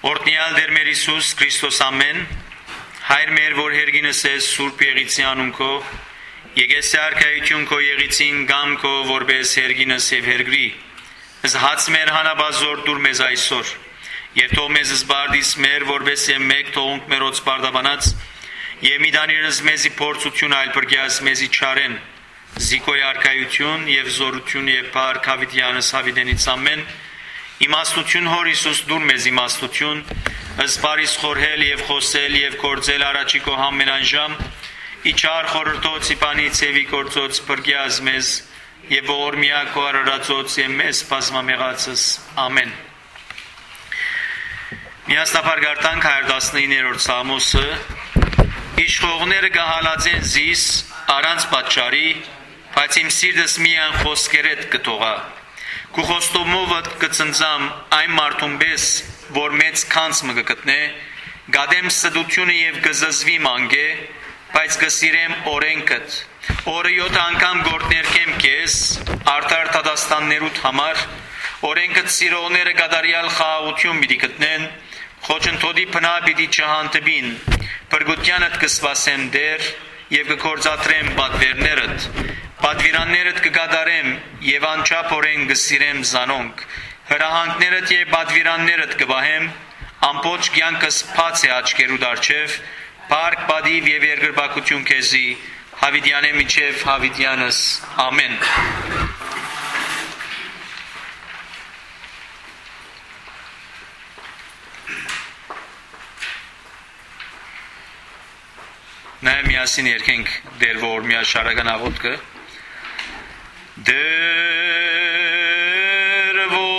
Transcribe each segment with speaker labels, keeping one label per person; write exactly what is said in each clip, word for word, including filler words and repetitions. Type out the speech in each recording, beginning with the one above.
Speaker 1: Օրհնյալ Տեր մեր Հիսուս Քրիստոս ամեն, Հայր մեր, որ հերգինս ես Սուրբ Եղիցի անուն քո, եկես արքայություն քո եղիցին գամ քո, որպես հերգինս եւ հերգրի, զհաց մեր հանաբազոր դուր մեզ այսօր, եւ թող մեզ զբարդիս մեր, որպես եմ մեկ թողունք մերոց բարդաբանած, եւ մի դանիրս մեզի փորձություն այլ բրգյաս մեզի չարեն, զիկոյ արքայություն եւ զորություն եւ փառք հավիտյանս հավիտենից ամեն, իմաստություն հոր Հիսուս դուր մեզ իմաստություն, ըսպարիս խորհել եւ խոսել եւ գործել առաջի քո ամենանժամ, իչար խորհրդոց իպանից եւ իգործոց բրգյաս մեզ եւ ողորմյա քո արարածոց եւ մեզ բազմամեղացս ամեն։ Միաստապար գարտանք one nineteen-րդ Սամոսը, իշխողները գահալածեն զիս առանց պատճառի, բայց իմ սիրտս միայն խոսքերդ կթողա։ Քու խոստումովդ կծնծամ այն մարդուն պես, որ մեծ քանց մը կգտնե, գադեմ ստությունը եւ կզզվի մանգե, բայց կսիրեմ օրենքդ։ Օրը յոթ անգամ գործներքեմ քեզ, արդար դատաստաններուդ համար, օրենքդ սիրողները գադարյալ խաղաղություն պիտի գտնեն, խոչընդոտի փնա պիտի չհանդիպին, բրգությանդ կսպասեմ դեր եւ կկործատրեմ պատվերներդ, պատվիրաններդ կգադարեմ եւ անչափորեն կսիրեմ զանոնք, հրահանգներդ եւ պատվիրաններդ կվահեմ, ամբողջ կյանքս բաց է աչքերուդ առջև, փառք պատիվ եւ երկրպագություն քեզի, հավիտյանե միջև հավիտյանս, ամեն։ Նաև միասին երկենք դեր ողորմյա շարական աղոթքը, Դեր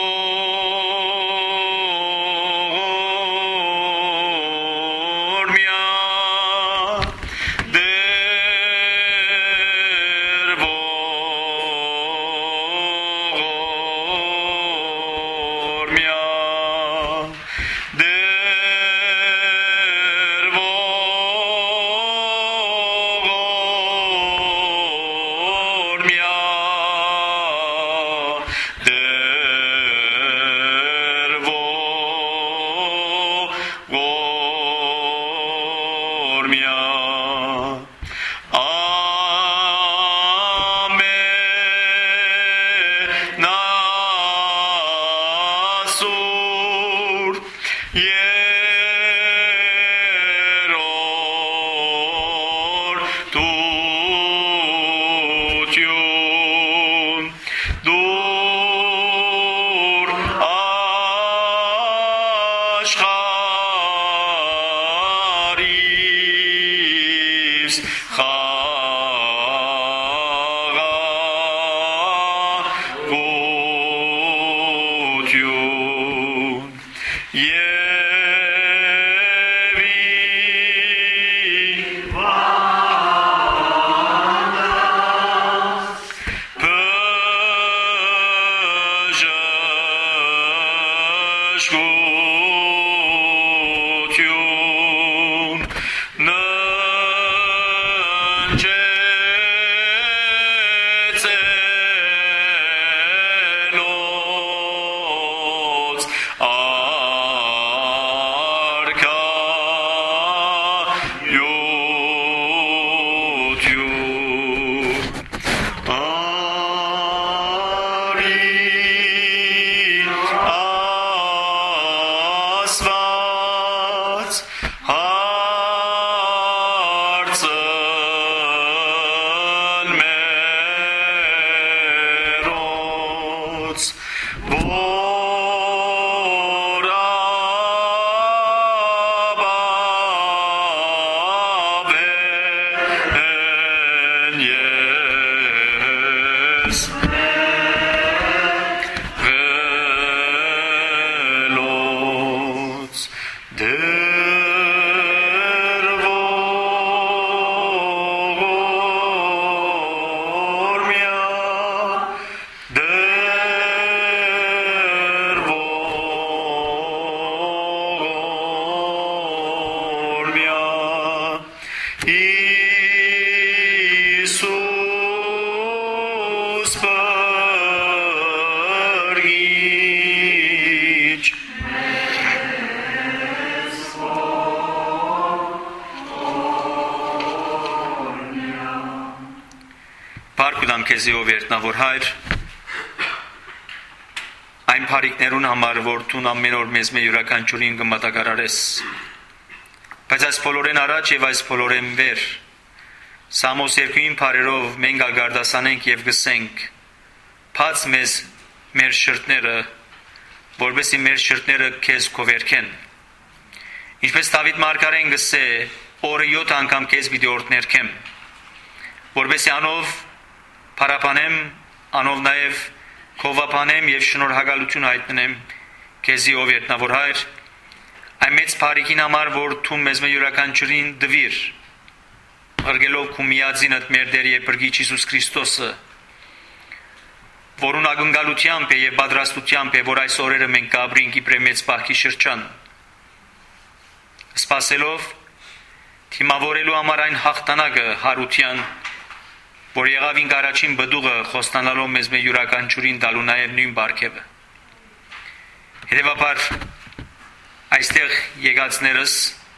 Speaker 1: ողորմյա, դեր ողորմյա, դեր ողորմյա, քեզի ով երտնավոր Հայր, այն բարիքներուն համար, որ դու ամեն օր մեզ մե յուրաքանչյուրին կմատակարարես, բայց այս բոլորեն առաջ եւ այս բոլորեն վեր, Սամոս երկուին բարերով մենք ագարդասանենք եւ գսենք, բաց մեզ մեր շրտները, որովհետեւ մեր շրտները քեզ կովերքեն։ Ինչպես Դավիթ մարգարեն գսե, օրը յոթ անգամ քեզ պիտի օրհներքեմ, որովհետեւ անով փարապանեմ, անով նաեւ քովապանեմ եւ շնորհակալություն հայտնեմ քեզի ով երտնավոր Հայր, այն մեծ բարիքին համար, որ դու մեզ մե յուրաքանչյուրին դվիր, ըրգելով քու միածինդ մեր Տեր եւ Փրկիչ Հիսուս Քրիստոսը, որուն ակնկալությամբ եւ պատրաստությամբ է, որ այս օրերը մենք կապրենք իբրե մեծ բախի շրջան, սպասելով թիմավորելու համար այն հաղթանակը հարության, որ եղավ ինք առաջին բդուղը խոստանալով մեզ մեր յուրաքանչյուրին տալու նաեւ նույն բարգեւը։ Հետևաբար այստեղ եկածներս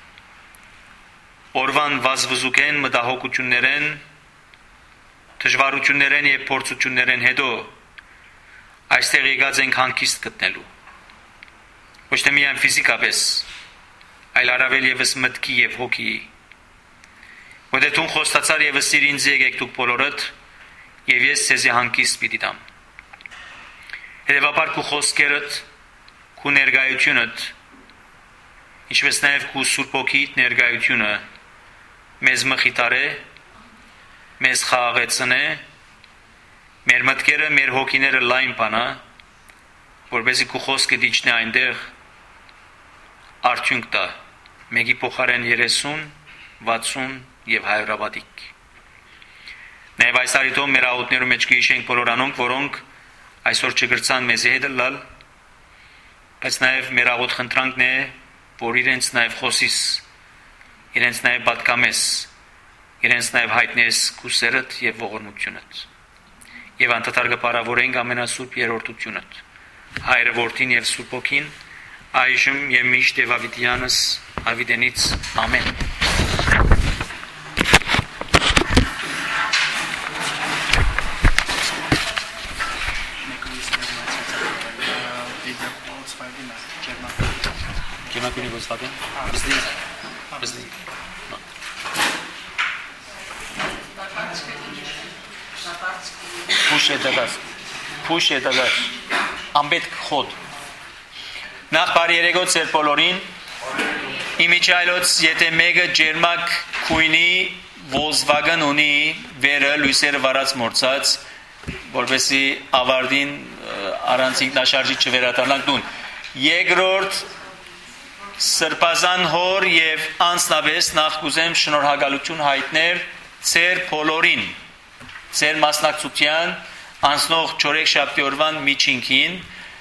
Speaker 1: օրվան վազվզուկեն, մտահոգություններեն, դժվարություններեն եւ փորձություններեն հետո այստեղ եկած ենք հանգիստ գտնելու։ Ոչ թե միայն ֆիզիկապես, այլ առավել եւս մտքի եւ հոգի։ Որտեղ դու խոստացար եւս ինձ եկեք դուք բոլորդ եւ ես ցեզի հանգիստ պիտի տամ։ Հետևաբար քու խոսքերդ, քու ներկայությունդ, ինչպես նաեւ քու Սուրբ Հոգիդ ներկայությունը մեզ մխիտարե, մեզ խաղաղեցնե, մեր մտքերը, մեր հոգիները լայն բանա, որպեսզի քու խոսքը դիչնի այնտեղ արդյունք տա, մեկի փոխարեն երեսուն, վաթսուն եւ հայրաբադիկ։ Նաեւ այս արիտով մեր աղոթներու մեջ կհիշենք բոլոր անոնք, որոնք այսօր չգրցան մեզի հետ լալ, բայց նաեւ մեր աղոթ խնդրանքն է, որ իրենց նաեւ խոսիս, իրենց նաեւ պատկամես, իրենց նաեւ հայտնես քուսերդ եւ ողորմությունդ։ Եվ անդադար կպարավորենք ամենասուրբ երրորդությունդ, Հայրը, Որդին եւ Սուրբ Հոգին, այժմ եւ միշտ եւ ավիտյանս ավիտենից ամեն։ Կինոկինի ոստակեն, բզդի, բզդի։ Փուշ է դգաս, փուշ է դգաս, ամբետք խոդ։ Նախ բարի երեկոտ ձեր բոլորին, իմիջայլոց եթե մեկը ջերմակ քույնի Volkswagen ունի վերը լույսերը վարած մորցած, որպեսի ավարտին առանց ինքնաշարժի չվերադառնանք տուն։ Երկրորդ Սրբազան հոր եւ անձնապես նախ կուզեմ շնորհակալություն հայտնել ձեր բոլորին, ձեր մասնակցության անցնող չորեքշաբթի օրվան միջինքին,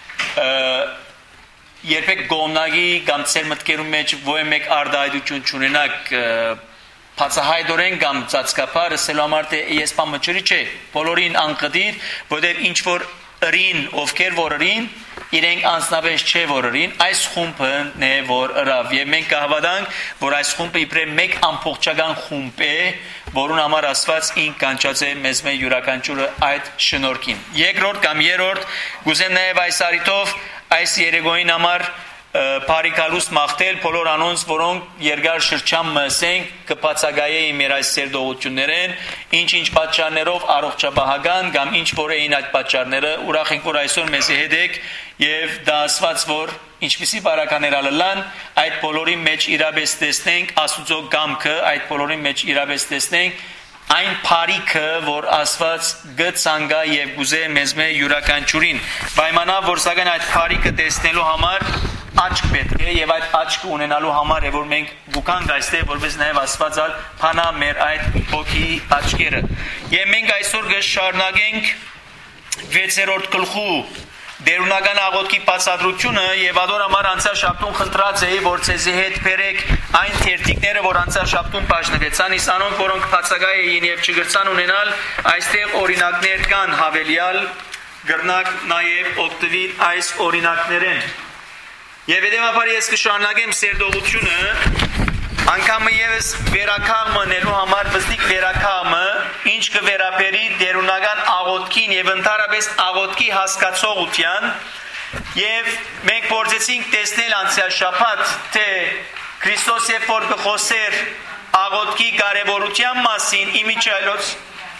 Speaker 1: երբեք գոմնագի կամ ձեր մտքերում մեջ ոյ մեկ արդայդություն չունենաք բացահայտորեն կամ ծածկապար ասելու համար թե ես պամճրի չէ, բոլորին անկդիր, որտեղ ինչ որ ըրին, ովքեր որ ըրին, իրենք անձնապես չէ որ ըրին, այս խումբն է որ ըրավ եւ մենք կհավատանք, որ այս խումբը իբրե մեկ ամբողջական խումբ է, որուն համար Աստված ինք կանչած է մեզ մեր յուրաքանչյուրը այդ շնորհքին։ Երկրորդ կամ երրորդ գուզեմ նաեւ այս արիտով այս երեկոյին համար բարիկալուս մաղթել բոլոր անոնց, որոնք երկար շրջան մսենք կբացակայեին մեր այս սերդողություններեն, ինչ-ինչ պատճառներով առողջապահական կամ ինչ որ էին այդ պատճառները, ուրախ ենք որ այսօր մեզի հետ եք եւ դա ասված որ ինչպիսի բարականեր ալլան, այդ բոլորի մեջ իրապես տեսնենք Աստուծո կամքը, այդ բոլորի մեջ իրապես տեսնենք այն բարիքը, որ Աստված գցանգա եւ գուզե մեզ մե յուրաքանչյուրին, պայմանավ որ սակայն այդ բարիքը տեսնելու համար աչք պետք է եւ այդ աչքը ունենալու համար է որ մենք գուքանք այստեղ որպես նաեւ Աստվածալ փանա մեր այդ հոգի աչքերը եւ մենք այսօր կշարունակենք վեցերորդ գլխու դերունական աղոթքի բացատրությունը եւ ադոր համար անցյալ շաբթուն խնդրած էի որ ցեզի հետ բերեք այն թերթիկները որ անցյալ շաբթուն բաժնվեցան իսկ անոնք որոնք բացակայ էին եւ չգրցան ունենալ այստեղ օրինակներ կան հավելյալ գրնակ նաեւ օգտվել այս օրինակներեն Եվ հետևաբար ես կշարունակեմ սերդողությունը Անկամը եւս վերականգնելու նելու համար բստիկ վերականգնը ինչ կվերապերի դերունական աղոթքին եւ ընդհանրապես աղոթքի հասկացողության եւ մենք փորձեցինք տեսնել անցյալ շաբաթ թե Քրիստոս երբ որ կխոսեր աղոթքի կարևորության մասին իմիջիայլոց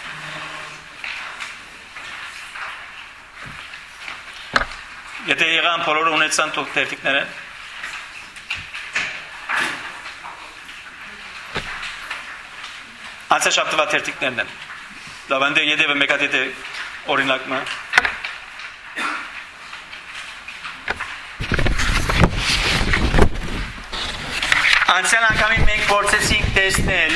Speaker 1: Եթե եղան բոլորը ունեցան թող տերտիկները Անցյալ շաբթվա թերթիկներն են։ Լավ, այնտեղ յետևը մեկ հատ եթե օրինակն է։ Անցյալ անգամին մենք փորձեցինք տեսնել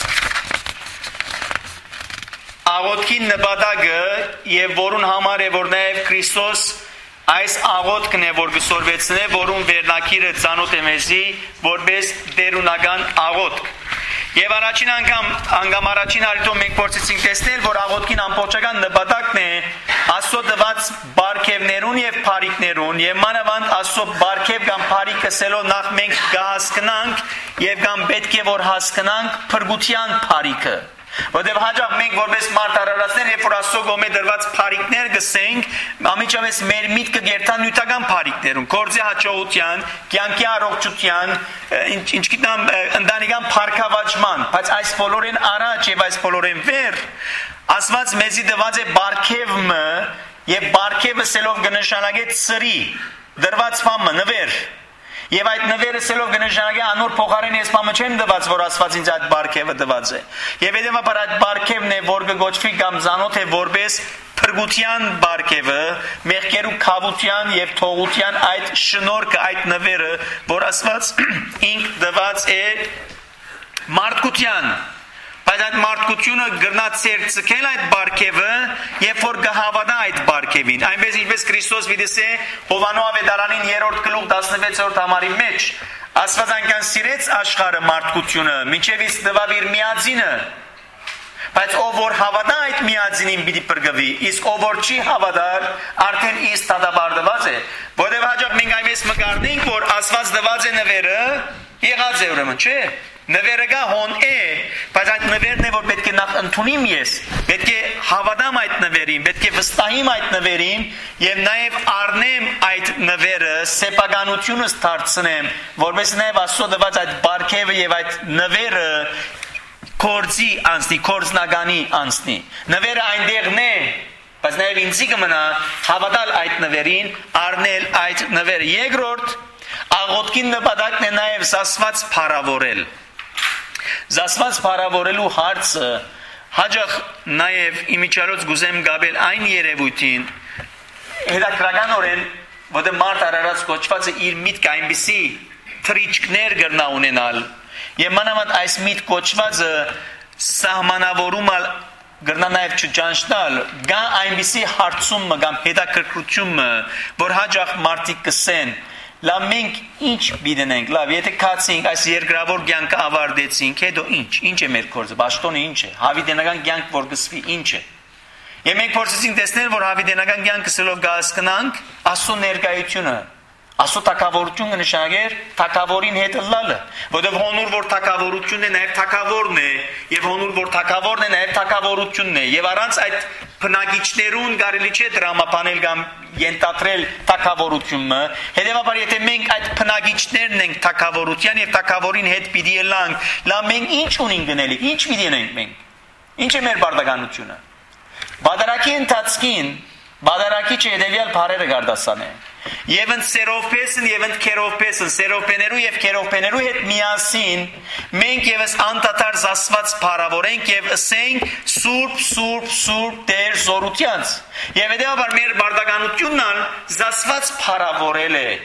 Speaker 1: աղոթքի նպատակը եւ որուն համար է որ նաեւ Քրիստոս այս աղոթքն է որ գսորվեցնե, որուն վերնակիրը ծանոթ է մեզի որպես դերունական աղոթք։ Եվ առաջին անգամ, անգամ առաջին հարցում մենք փորձեցինք տեսնել, որ աղոթքին ամբողջական նպատակն է Աստծո տված բարգևներուն եւ բարիքներուն եւ մանավանդ Աստծո բարգև կամ բարիք ասելով նախ մենք կհասկանանք եւ կամ պետք է որ հասկանանք փրկության բարիքը։ Որտեղ հաջող մենք որպես մարդ արարածներ երբ որ Աստծո կողմէ դրված բարիքներ գսենք, ամիջապես մեր միտքը գերտան նյութական բարիքներուն, գործի հաջողության, կյանքի առողջության, ինչ գիտեմ, ընտանեկան փառքավաճման, բայց այս բոլորին առաջ եւ այս բոլորին վեր Աստված մեզի տված է բարգևը եւ բարգևը սելով կնշանակե ծրի, դրված բամը, նվեր Եվ այդ նվերը սելով կնշանակե անոր փոխարեն ես բամը չեմ տված, որ Աստված ինձ այդ բարգևը տված է։ Եվ հետևաբար այդ բարգևն է, որ կգոչվի կամ ծանոթ է որպես փրկության բարգևը, մեղքերու քավության եւ թողության այդ շնորհքը, այդ նվերը, որ Աստված ինք տված է մարդկության Բայց այդ մարդկությունը գրնացեր ցկել այդ բարգևը, երբ որ կհավատա այդ բարգևին։ Այնպես ինչպես Քրիստոս վիդեսե Հովանո ավետարանին երրորդ գլուխ տասնվեցորդ համարի մեջ Աստված այնքան սիրեց աշխարհը մարդկությունը, մինչև իսկ տվավ իր միածինը։ Բայց ով որ հավատա այդ միածինին պիտի փրկվի, իսկ ով որ չի հավատար, արդեն իսկ դատապարտված է։ Որտեղ հաջող մենք այնպես մկարդենք, որ Աստված տված է նվերը, եղած է ուրեմն, չէ՞։ Նվերը գա հոն է, բայց այդ նվերն է, որ պետք է նախ ընդունիմ ես, պետք է հավատամ այդ նվերին, պետք է վստահիմ այդ նվերին և նաև առնեմ այդ նվերը, սեփականությունս դարձնեմ, որպես նաև Աստծո տված այդ բարգևը և այդ նվերը կորձի անցնի, կորձնագանի անցնի։ Նվերը այնտեղն է, բայց նաև ինձի կմնա հավատալ այդ նվերին, առնել այդ նվերը։ Երկրորդ, աղոթքի նպատակն է նաև զասված փառավորել։ Զասված փառավորելու հարցը հաջող նաև իմիջիայլոց գուզեմ գաբել այն երևույթին հետաքրքրականորեն որտեղ մարդ արարած կոչված է իր միտքը այնպիսի թրիչքներ գրնա ունենալ եւ մանավանդ այս միտք կոչվածը սահմանավորումալ գրնա նաև չճանչնալ գա այնպիսի հարցումը կամ հետաքրքրությունը որ հաջող մարդիկ կսեն Լավ մենք ինչ բիդենենք, լավ, եթե կացինք, այս երկրավոր կյանքը ավարտեցինք, հետո ինչ, ինչ է մեր գործը, բաշտոնը ինչ է, հավիտենական կյանք որ գսվի, ինչ է։ Եվ մենք փորձեցինք տեսնել, որ հավիտենական կյանքը սելով կհասկանանք Աստծո ներկայությունը, Աստծո թագավորություն կնշանակեր թագավորին հետ ըլլալը, որտեղ հոնուր որ թագավորությունն է, նաև թագավորն է, եւ հոնուր որ թագավորն է, նաև թագավորությունն է, եւ առանց այդ բնակիչներուն կարելի չէ դրամապանել կամ ենթադրել թագավորությունը, հետեւաբար եթե մենք այդ բնակիչներն ենք թագավորության եւ թագավորին հետ պիտի ելանք, լավ մենք ինչ ունենք գնելիք, ինչ պիտի ենք մենք, ինչ է մեր բարդականությունը։ Բادرակի ընթացքին բادرակիչը հետեւյալ բարերը գարդասան է։ Եվ ընդ սերովպեսն եւ ընդ քերովպեսն, սերովպեներու եւ քերովպեներու հետ միասին մենք եւս անդադար զասված փառավորենք եւ ասենք Սուրբ, Սուրբ, Սուրբ Տեր զորությանց։ Եվ հետեւաբար մեր բարդականությունն ալ զասված փառավորել է։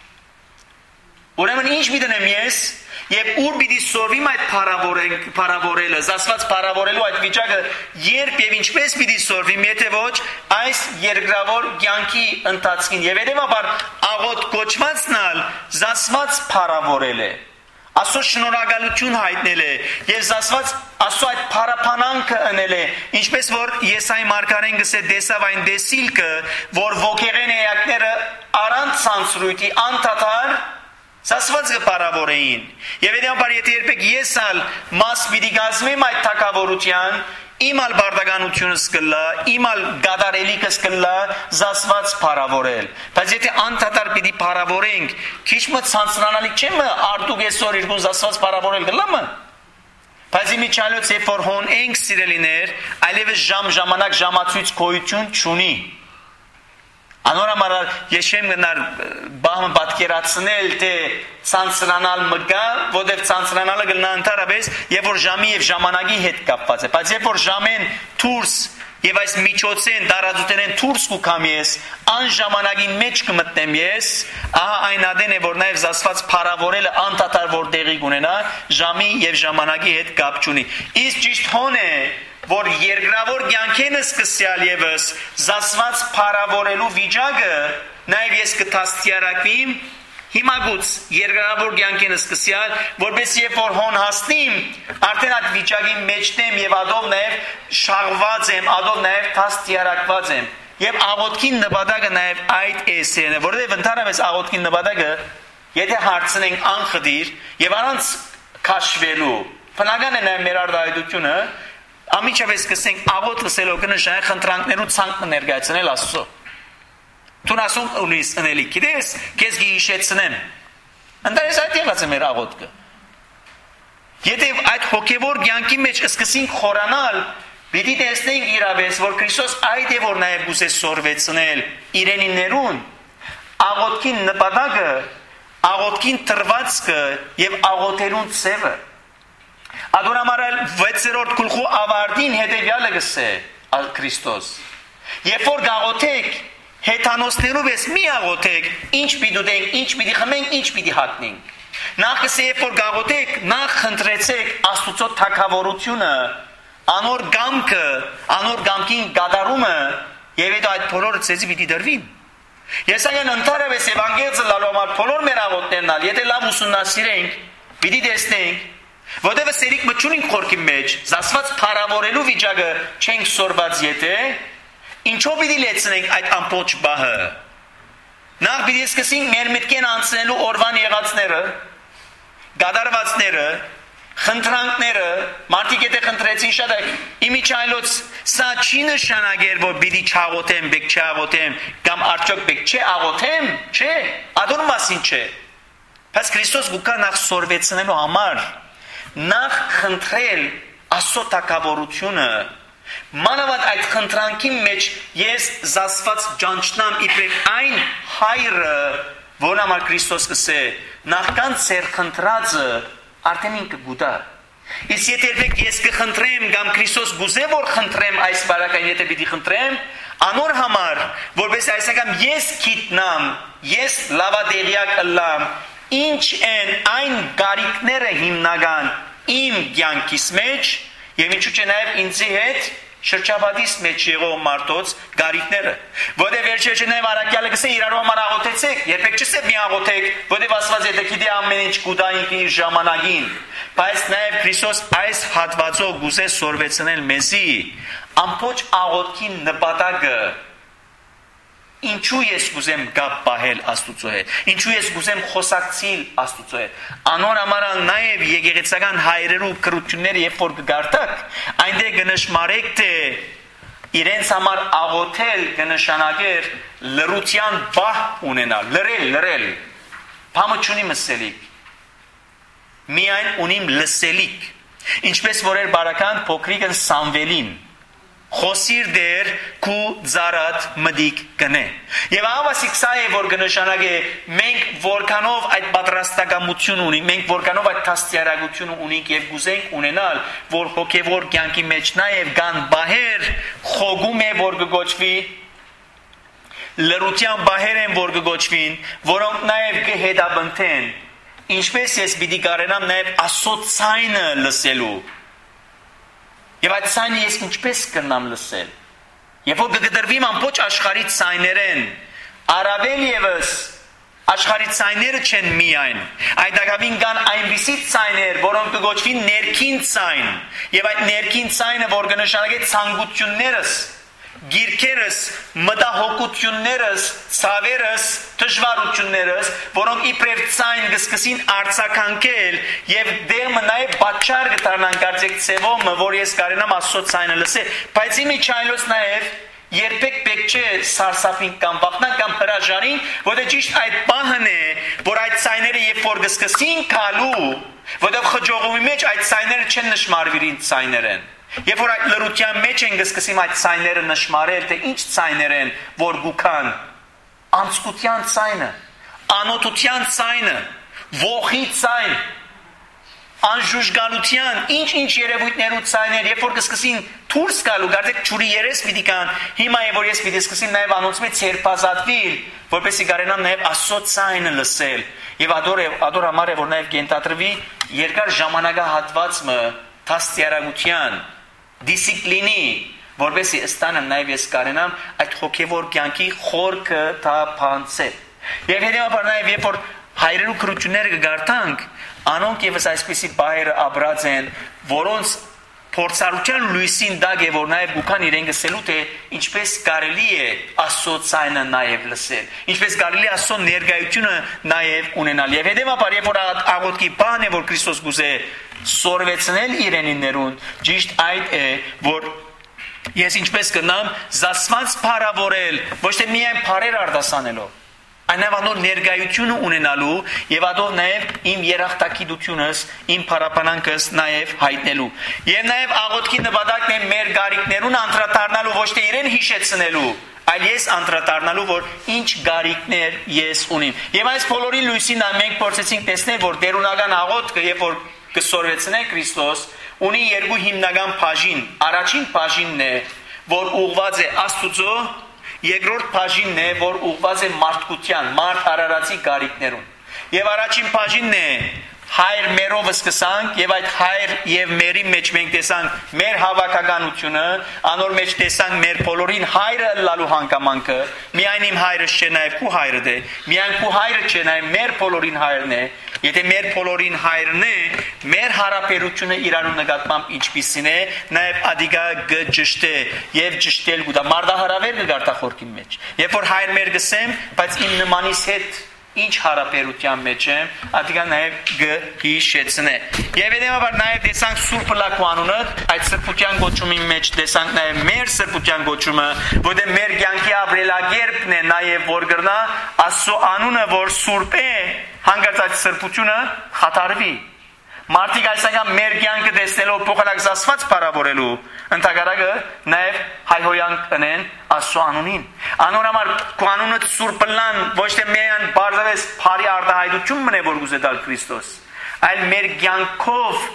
Speaker 1: Ուրեմն ինչ միտենեմ ես Եվ ուր պիտի սորվիմ այդ փառավորելը, զասված փառավորելու այդ վիճակը երբ եւ ինչպես պիտի սորվիմ, եթե ոչ այս երկրավոր կյանքի ընթացքին եւ հետեւաբար աղոտ կոչվածնալ զասված փառավորել է։ Աստծո շնորհակալություն հայտնել է եւ զասված Աստծո այդ փառապանանքը անել է, ինչպես որ Եսայի մարգարեն գսե դեսավ այն դեսիլքը, որ ոգեղեն էակները առանց ցանցրույթի անդադար Սասված կպարավորեին։ Եվ այդպես եթե երբեք ես ալ մաս պիտի գազմեմ այդ թակավորության, իմ ալ բարդականությունս կլա, իմ ալ գադարելիքս կլա զասված պարավորել։ Բայց եթե անդադար պիտի պարավորենք, քիչ մը ցանցրանալիք չէ մը արդուկ այսօր իրգուն զասված պարավորել կլա մը։ Բայց իմիջիալոց երբ որ հոն ենք սիրելիներ, այլևս ժամ ժամանակ ժամացույց գոյություն չունի։ Անորամար ես չեմ գնար բահմը պատկերացնել թե ցանցրանալ մգա, որտեղ ցանցրանալը գնա ընդհանրապես երբ որ ժամի եւ ժամանակի հետ կապված է, բայց երբ որ ժամեն դուրս եւ այս միջոցեն տարածությունեն դուրս կուքամ ես, ան ժամանակի մեջ կմտնեմ ես, ահա այն ադեն է որ նաեւ զասված փարավորելը անդադար որ տեղի կունենա, ժամի եւ ժամանակի հետ կապ չունի։ Իսկ ճիշտ հոն է որ երկրավոր կյանքեն սկսյալ եւս զասված փարավորելու վիճակը նաեւ ես կթաստիարակվիմ հիմագուց երկրավոր կյանքեն սկսյալ որպես երբ որ հոն հասնիմ արդեն այդ վիճակի մեջտեմ եւ ադով նաեւ շաղված եմ ադով նաեւ թաստիարակված եմ եւ աղոթքին նպատակը նաեւ այդ էսեն է որովհետեւ ընդհանրապես աղոթքին նպատակը եթե հարցնենք անխդիր եւ առանց քաշվելու բնական է նաեւ մեր արդայությունը Ամիջապես կսենք աղոտ լսելով կնշան խնդրանքներու ցանկ ներկայացնել Աստծո։ Դու ասում ունիս ընելի գիտես, քեզ գիշեցնեմ։ Ընդհանրապես այդ եղած է մեր աղոտքը։ Եթե այդ հոգևոր կյանքի մեջ սկսենք խորանալ, պիտի տեսնենք իրապես, որ Քրիստոս այդ է որ նաև գուզե սորվեցնել իրենիներուն, աղոտքին նպատակը, աղոտքին տրվածքը եւ աղոտերուն ցևը Ադոնամարալ վեցերորդ գլխու ավարտին հետևյալը գսե Քրիստոս։ Երբ որ գաղոթեք, հեթանոսներով ես մի աղոթեք, ինչ պիտի դենք, ինչ պիտի խմենք, ինչ պիտի հատնենք։ Նախ գսե երբ որ գաղոթեք, նախ խնդրեցեք Աստուծո թագավորությունը, անոր գամքը, անոր գամքին գադարումը, եւ այդ այդ բոլորը ցեզի պիտի դրվին։ Եսայան ընդհանրապես Եվանգելիը լալու համար բոլոր մեր աղոթներն ալ, եթե լավ ուսումնասիրենք, պիտի տեսնենք Որտեղ սերիկ մտչունին խորքի մեջ, զասված փարավորելու վիճակը չենք սորված եթե, ինչով պիտի լեցնենք այդ ամբողջ բահը։ Նախ պիտի սկսենք մեր մտքեն անցնելու օրվան եղածները, գադարվածները, խնդրանքները, մարդիկ եթե խնդրեցին շատ իմիջայլոց սա չի նշանակեր, որ պիտի չաղոթեմ, բեք չաղոթեմ, կամ արդյոք բեք չէ աղոթեմ, չէ, ադոր մասին չէ։ Բայց Քրիստոս գուկա նախ սորվեցնելու համար նախ խնդրել Աստծո թագավորությունը մանավանդ այդ խնդրանքի մեջ ես զասված ճանչնամ իբրև այն հայրը որն համար Քրիստոս կսե նախքան ծեր խնդրածը արդեն ինքը գուտա իսկ եթե երբեք ես կխնդրեմ կամ Քրիստոս գուզե որ խնդրեմ այս բարակային եթե պիտի խնդրեմ անոր համար որպես այսական ես գիտնամ ես լավադեղյակ ըլլամ Ինչ են այն գարիկները հիմնական իմ կյանքիս մեջ եւ ինչու՞ չէ նաեւ ինձի հետ շրջապատիս մեջ եղող մարդոց գարիկները որտեղ վերջերս նաեւ արաքյալը գսե իրարու համար աղոթեցեք երբեք չսե մի աղոթեք որտեղ ասված է դե գիտի ամեն ինչ կուտային իր ժամանակին բայց նաեւ Քրիստոս այս հատվածով գուզե սորվեցնել մեզի ամբողջ աղոթքին նպատակը Ինչու ես գուզեմ գապ պահել Աստուծո հետ Ինչու ես գուզեմ խոսակցիլ Աստուծո հետ Անոր ամարալ նաև եկեղեցական հայրերու կրությունները երբ որ կգարտակ այնտեղ կնշմարեք թե իրենց համար աղոթել կնշանակեր լրության բահ ունենալ լրել լրել Փամը չունի մսելիք Միայն ունիմ լսելիք Ինչպես որ էր բարական փոքրիկն Սամվելին Խոսիր դեր քու զարատ մդիկ կնե Եվ ավասիկ սա է որ կնշանակե մենք որքանով այդ պատրաստակամություն ունենք մենք որքանով այդ թաստիարակություն ունենք եւ գուզենք ունենալ որ հոգեվոր կյանքի մեջ նաեւ կան բահեր խոգում է որ կգոչվի լրության բահեր են որ կգոչվին որոնք նաեւ կհետաբնթեն ինչպես ես պիտի կարենամ նաեւ Աստծո ցայնը լսելու Եվ այդ ցայնը ես ինչպես կնամ լսել Երբ որ կգդրվիմ ամբողջ աշխարհի ցայներեն առավել եւս աշխարհի ցայները չեն միայն այդ ակավին կան այնպիսի ցայներ որոնք կգոչվին ներքին ցայն եւ այդ ներքին ցայնը որ կնշանակե ցանկություններս գիրքերս, մտահոգություններս, ցավերս, դժվարություններս, որոնք իբրև ցայն գսկսին արձականքել եւ դեմը նաեւ պատճառ կդառնան կարծեք ցևոմը, որ ես կարենամ Աստծո ցայնը լսել, բայց իմի չայլոց նաեւ երբեք պետք չէ սարսափին կամ վախնան կամ հրաժարին, որտեղ ճիշտ այդ պահն է, որ այդ ցայները երբ որ գսկսին քալու, որտեղ խջողումի մեջ այդ ցայները չեն նշмарվիրին ցայներ են։ Երբ որ այդ լրության մեջ են գսկսին այդ ցայները նշмарել, թե ինչ ցայներ են, որ գուքան, անցկության ցայնը, անօթության ցայնը, ողի ցայն, անժուժգալության, ինչ-ինչ երևույթներու ցայներ, երբ որ կսկսին դուրս գալու, գարդեք ճուրի երես պիտի կան, հիմա է որ ես պիտի սկսեմ նաև անոնցմից ցերպազատվիլ, որպեսզի կարենամ նաև Աստծո ցայնը լսել, եւ ադոր է, ադոր համար է որ նաև կենտատրվի երկար ժամանակահատվածը դաստիարակության, դիսցիպլինի, որպեսզի ստանամ նաև ես կարենամ այդ հոգեվոր կյանքի խորքը թափանցել։ Եվ հետեւաբար նաև երբ որ հայրերու քրությունները կգարտանք, անոնք եւս այսպիսի բահերը ապրած են, որոնց փորձառության լույսին դակ է, որ նաև գուքան իրեն գսելու թե ինչպես կարելի է Աստծո ցայնը նաև լսել, ինչպես կարելի է Աստծո ներկայությունը նաև ունենալ։ Եվ հետեւաբար երբ որ աղոթքի բան է, որ Քրիստոս գուզե սորվեցնել իրենիներուն, ճիշտ այդ է, որ ես ինչպես կնամ զասված փառավորել, ոչ թե միայն փառեր արտասանելով, այնև անոր ներկայությունը ունենալու եւ ադով նաեւ իմ երախտագիտությունս, իմ փառապանանքս նաեւ հայտնելու։ Եվ նաեւ աղոթքի նպատակն է մեր գարիկներուն անդրադառնալու, ոչ թե իրեն հիշեցնելու, այլ ես անդրադառնալու, որ ինչ գարիկներ ես ունիմ։ Եվ այս բոլորի լույսին մենք փորձեցինք տեսնել, որ դերունական աղոթքը, երբ որ կսորվեցնե Քրիստոս, ունի երկու հիմնական բաժին։ Առաջին բաժինն է, որ ուղղված է Աստուծո, երկրորդ բաժինն է, որ ուղղված է մարդկության, մարդ արարածի գարիկներուն։ Եվ առաջին բաժինն է հայր մերով սկսանք եւ այդ հայր եւ մերի մեջ մենք տեսանք մեր հավաքականությունը, անոր մեջ տեսանք մեր բոլորին հայրը լալու հանգամանքը, միայն իմ հայրս չէ նաեւ քու հայրը դե, միայն քու հայրը չէ նաեւ մեր բոլորին հայրն է, եթե մեր բոլորին հայրն է, մեր հարաբերությունը իրարու նկատմամբ ինչպիսին է, նաեւ ադիգա գճշտե եւ ճշտել գուտա մարդահարավեր կգարտախորքի մեջ։ Երբ որ հայր մեր գսեմ, բայց իմ նմանիս հետ ինչ հարաբերության մեջ եմ, ադիգա նաև գհիշեցնե։ Եվ հետևաբար նաև տեսանք Սուրբ Լակուանունը, այդ սրբության գոչումի մեջ տեսանք նաև մեր սրբության գոչումը, որտեղ մեր կյանքի ապրելակերպն է նաև որ գրնա Աստծո անունը, որ Սուրբ է, հանգարց այդ սրբությունը խաթարվի։ Մարդիկ այսինքն մեր կյանքը տեսնելով փոխանակ ասված փառավորելու ընդհանրակը նաև հայհոյանք կնեն Աստծո անունին։ Անոր համար քո անունը Սուրբ լան ոչ թե միայն բարձրես փարի արտահայտություն մնե որ գուզե տալ Քրիստոս, այլ մեր կյանքով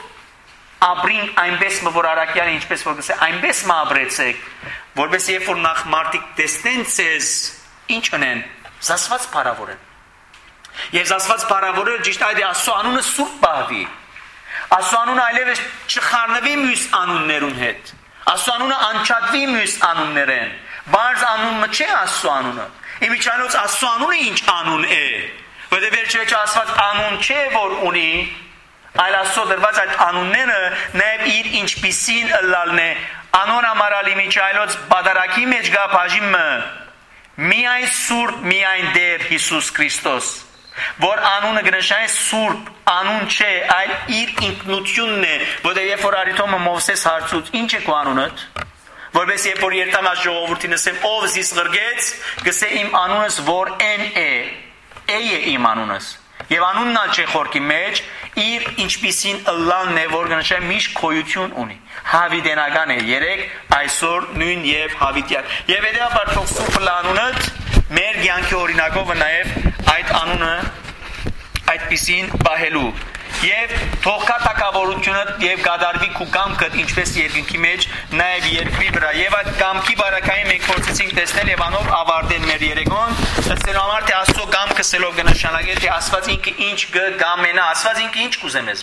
Speaker 1: ապրին այնպես որ արաքյալը ինչպես որ գսե այնպես մա ապրեցեք, որպես երբ որ նախ մարդիկ տեսնեն ցեզ ինչ ունեն, զասված փառավորեն։ Եվ զասված փառավորել ճիշտ այդ է Աստծո անունը Սուրբ բաղվի։ Աստծո անունը այլևս չխառնվի մյուս անուններուն հետ։ Աստծո անունը անչատվի մյուս անուններեն։ Բարձ անունը չէ Աստծո անունը։ Իմիջիայլոց Աստծո անունը ինչ անուն է։ Որտեղ վերջերս ասված անուն չէ որ ունի, այլ Աստծո դրված այդ անունները նաև իր ինչպիսին ըլլալն է։ Անուն ամարալ իմիջիայլոց բادرակի մեջ գա բաժիմը։ Միայն Սուրբ, միայն Տեր Հիսուս Քրիստոս։ Որ անունը գնշայ Սուրբ անուն չէ, այլ իր ինքնությունն է, որտեղ երբ որ Արիթոմը Մովսես հարցուց, ինչ է քո անունդ, որպես երբ որ երթամաս ժողովրդին ասեմ, ով զիս գրգեց, գսե իմ անունս որ են է, է է իմ անունս, եւ անունն ալ չէ խորքի մեջ, իր ինչպիսին ըլլանն է, որ գնշայ միշտ քոյություն ունի, հավիտենական է, երեք այսօր նույն եւ հավիտյան, եւ հետեւաբար թող Սուրբ անունդ մեր կյանքի օրինակով նաև այդ անունը այդպիսին բահելու եւ թող կատակավորությունը եւ գադարվի քու կամքդ ինչպես երկնքի մեջ նաև երկրի վրա եւ այդ կամքի բարակային մենք փորձեցինք տեսնել եւ անով ավարտել մեր երեկոն ըստելու համար թե Աստծո կամքը սելով կնշանակի թե Աստված ինքը ինչ կգամենա Աստված ինքը ինչ կուզե մեզ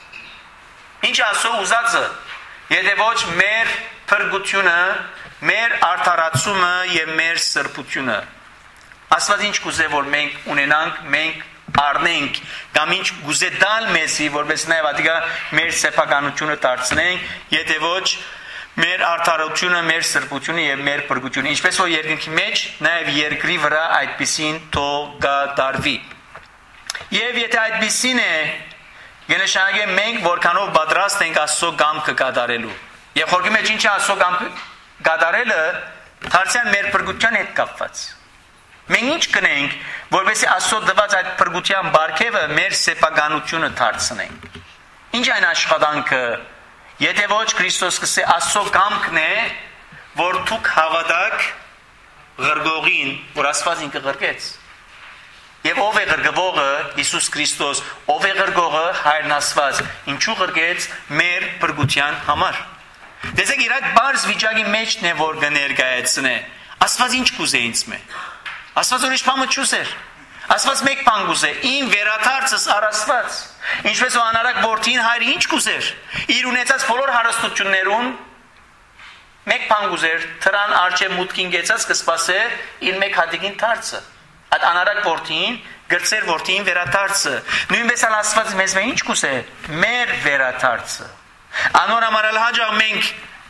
Speaker 1: ինչ Աստծո ուզածը եթե ոչ մեր փրկությունը մեր արդարացումը եւ մեր սրբությունը Աստված ինչ կուզե որ մենք ունենանք մենք առնենք կամ ինչ գուզե դալ մեզի որպես նաև ադիգա մեր սեփականությունը դարձնենք եթե ոչ մեր արդարությունը, մեր սրբությունը եւ մեր փրկությունը, ինչպես որ երկնքի մեջ, նաեւ երկրի վրա այդպիսին թող կատարվի։ Եվ եթե այդպիսին է, կնշանակե մենք որքանով պատրաստ ենք Աստծո կամքը կատարելու։ Եվ խորքի մեջ ինչ է Աստծո կամքը կատարելը, դարձյալ մեր փրկության հետ կապված։ Մենք ինչ կնենք, որովհետեւ Աստծո տված այդ փրկության բարգեւը մեր սեփականությունը դարձնենք։ Ինչ այն աշխատանքը, եթե ոչ Քրիստոս կսե Աստծո կամքն է, որ դուք հավատաք ղրգողին, որ Աստված ինքը ղրգեց։ Եվ ով է ղրգողը, Հիսուս Քրիստոս, ով է ղրգողը, Հայրն Աստված, ինչու ղրգեց մեր փրկության համար։ Դեսեք իր այդ բարձ վիճակի մեջն է, որ կներկայացնե։ Աստված ինչ կուզե ինձ մե։ Աստված ուրիշ բան չուզեր։ Աստված մեկ բան կուզե, իմ վերադարձս առ Աստված։ Ինչպես որ անարակ որդին հայրը ինչ կուզեր։ Իր ունեցած բոլոր հարստություններուն մեկ բան կուզեր, թրան արջև մուտքին գեցած կսպասեր իր մեկ հատիկին դարձը։ Այդ անարակ որդին գրծեր որդին վերադարձը։ Նույնպես ալ Աստված մեզ ինչ կուզե, մեր վերադարձը։ Անոր համար հաջող մենք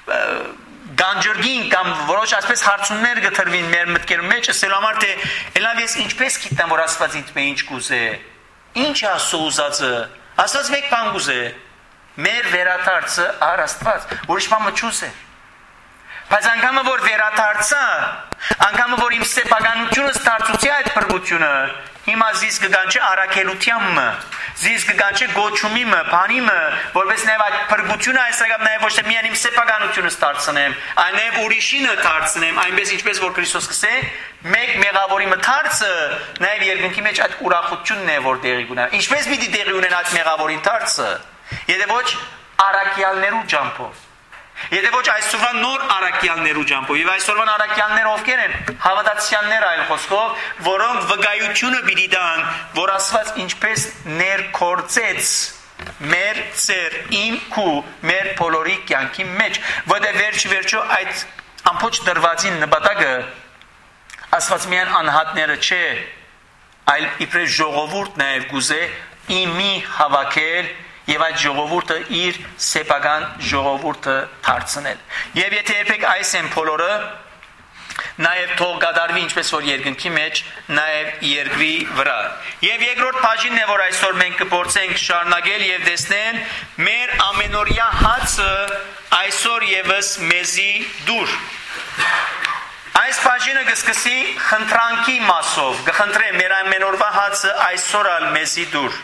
Speaker 1: գանջրգին կամ որոշ ասպես հարցումներ գտրվին մեր մտքերում մեջ, ասելու համար թե «Էլավ ես ինչպես գիտեմ, որ Աստված ինձ մե ինչ կուզե, ինչ է Աստծո ուզածը, Աստված մեկ բան կուզե, մեր վերադարձը առ Աստված, ուրիշ բան չուզե։ Բայց անգամը որ վերադարձա, անգամը որ իմ սեփականությունս դարձուցի այդ փրկությունը, հիմա զիս կգանչե առաքելությամը, զիս կգանչե գոչումիմը, բանիմը, որպես նաև այդ փրկությունը այսակապ նաև ոչ թե միայն իմ սեփականությունս դարձնեմ, այլ նաև ուրիշինը դարձնեմ, այնպես ինչպես որ Քրիստոս կսե, մեկ մեղավորի մթարցը նաև երկնքի մեջ այդ ուրախությունն է, որ տեղի ունենա։ Ինչպես պիտի տեղի ունենա այդ մեղավորի դարձը, եթե ոչ առաքյալներու ջամփով։ Եթե ոչ այսօրվա նոր առաքյալներու ջամփով, եւ այսօրվան առաքյալները ովքեր են, հավատացյալներ այլ խոսքով, որոնք վկայությունը պիտի տան, որ Աստված ինչպես ներկործեց մեր ծեր իմ քու մեր բոլորի կյանքի մեջ, որտեղ վերջ վերջո այդ ամբողջ դրվածին նպատակը Աստված միայն անհատները չէ, այլ իբրև ժողովուրդ նաև գուզե իմի հավաքել եւ այդ ժողովուրդը իր սեփական ժողովուրդը դարձնել։ Եվ եթե երբեք այս են բոլորը նաև թող կատարվի ինչպես որ երկնքի մեջ, նաև երկրի վրա։ Եվ երկրորդ բաժինն է, որ այսօր մենք կփորձենք շարունակել եւ տեսնել մեր ամենօրյա հացը այսօր եւս մեզի դուր։ Այս բաժինը կսկսի խնդրանքի մասով, կխնդրե մեր ամենօրվա հացը այսօր ալ մեզի դուր։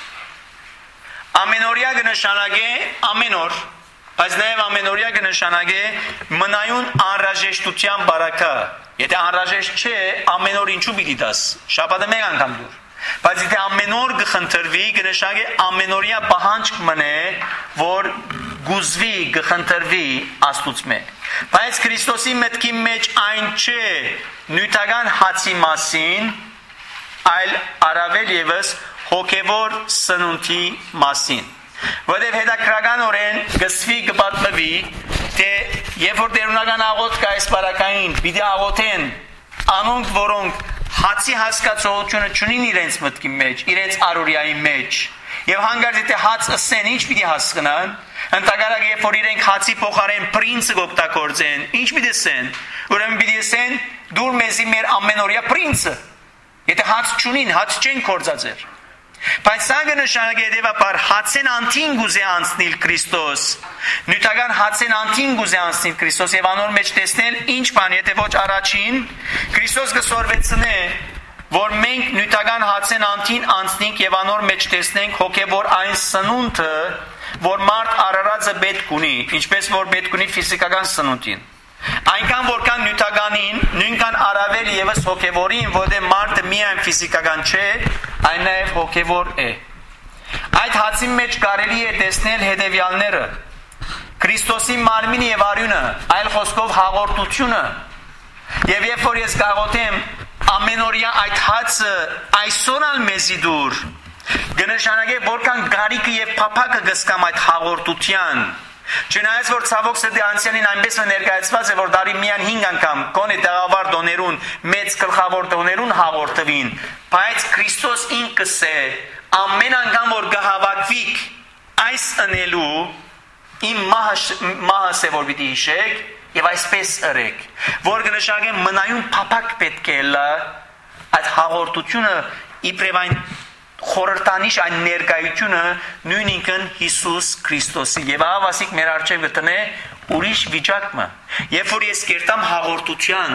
Speaker 1: Ամենօրյա կնշանակե ամեն օր, բայց նաև ամենօրյա կնշանակե մնայուն անհրաժեշտության բարակա։ Եթե անհրաժեշտ չէ, ամեն օր ինչու պիտի դաս, շաբաթը մեկ անգամ դուր։ Բայց եթե ամեն օր կխնդրվի, կնշանակե ամենօրյա պահանջ մնե, որ գուզվի, կխնդրվի Աստծուց մեկ։ Բայց Քրիստոսի մտքի մեջ այն չէ նյութական հացի մասին, այլ առավել ևս հոգևոր սնունդի մասին։ Որտեղ հետաքրքրականորեն գսվի կպատմվի, թե երբ որ տերունական աղոթք կա այս բարակային, պիտի աղոթեն անոնք, որոնք հացի հասկացողությունը չունին իրենց մտքի մեջ, իրենց առօրյայի մեջ, եւ հանգարց եթե հաց ըսեն, ինչ պիտի հասկանան, ընդհանրապես երբ որ իրենք հացի փոխարեն պրինցը օգտագործեն, ինչ պիտի ասեն, ուրեմն պիտի ասեն դուր մեզի մեր ամենօրյա պրինցը։ Եթե հաց չունին, հաց չեն կործածեր։ Բայց սա կնշանակե հետևաբար հացեն անտին գուզե անցնել Քրիստոս, նյութական հացեն անտին գուզե անցնել Քրիստոս եւ անոր մեջ տեսնել ինչ բան, եթե ոչ առաջին Քրիստոս կսորվեցնե, որ մենք նյութական հացեն անտին անցնենք եւ անոր մեջ տեսնենք հոգեվոր այն սնունդը, որ մարդ արարածը պետք ունի, ինչպես որ պետք ունի ֆիզիկական սնունդին։ Այնքան որքան նյութականին, նույնքան առավել եւս հոգեվորին, որտեղ մարդը միայն ֆիզիկական չէ, այն նաև հոգևոր է։ Այդ հացի մեջ կարելի է տեսնել հետևյալները. Քրիստոսի մարմինը եւ արյունը, այլ խոսքով հաղորդությունը։ Եվ երբ որ ես գաղութեմ ամենօրյա այդ հացը այսօր ալ մեզի դուր, կնշանակե որքան գարիկը եւ փափակը գսկամ այդ հաղորդության։ Չնայած որ ցավոք սրտի անցյալին այնպես ներկայացված է, որ դարի միայն հինգ անգամ կոնե տեղավար դոներուն, մեծ գլխավոր դոներուն հաղորդվին, բայց Քրիստոս ինքս է ամեն անգամ որ գահավաքվիկ այս ընելու, իմ մահը որ պիտի հիշեք եւ այսպես ըրեք, որ կնշանակեմ մնայուն փափակ պետք է լա այդ հաղորդությունը իբրև այն խորհրդանիշ այն ներկայությունը նույնինքն Հիսուս Քրիստոսի եւ ավասիկ մեր արժեվ գտնե ուրիշ վիճակը երբ որ ես կերտամ հաղորդության